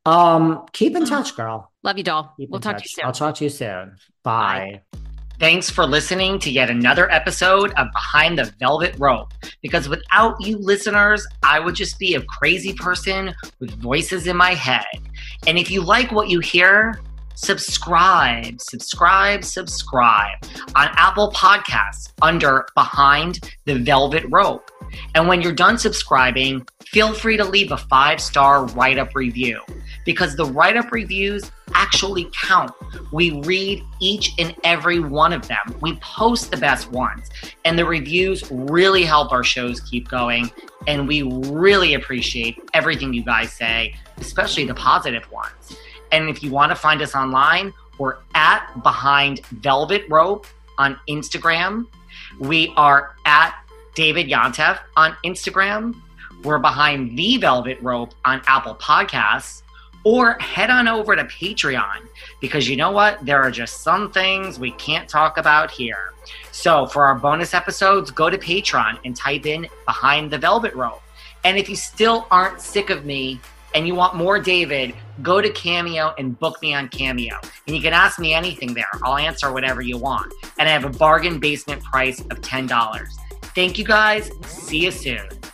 Um, keep in touch, girl. Love you, doll. Keep We'll in talk touch. to you soon. I'll talk to you soon. Bye. Bye. Thanks for listening to yet another episode of Behind the Velvet Rope. Because without you listeners, I would just be a crazy person with voices in my head. And if you like what you hear, subscribe, subscribe, subscribe on Apple Podcasts under Behind the Velvet Rope. And when you're done subscribing, feel free to leave a five-star write-up review because the write-up reviews actually count. We read each and every one of them. We post the best ones, and the reviews really help our shows keep going, and we really appreciate everything you guys say, especially the positive ones. And if you want to find us online, we're at Behind Velvet Rope on Instagram. We are at David Yontef on Instagram. We're Behind the Velvet Rope on Apple Podcasts. Or head on over to Patreon, because you know what? There are just some things we can't talk about here. So for our bonus episodes, go to Patreon and type in Behind the Velvet Rope. And if you still aren't sick of me and you want more David, go to Cameo and book me on Cameo. And you can ask me anything there. I'll answer whatever you want. And I have a bargain basement price of ten dollars. Thank you guys. See you soon.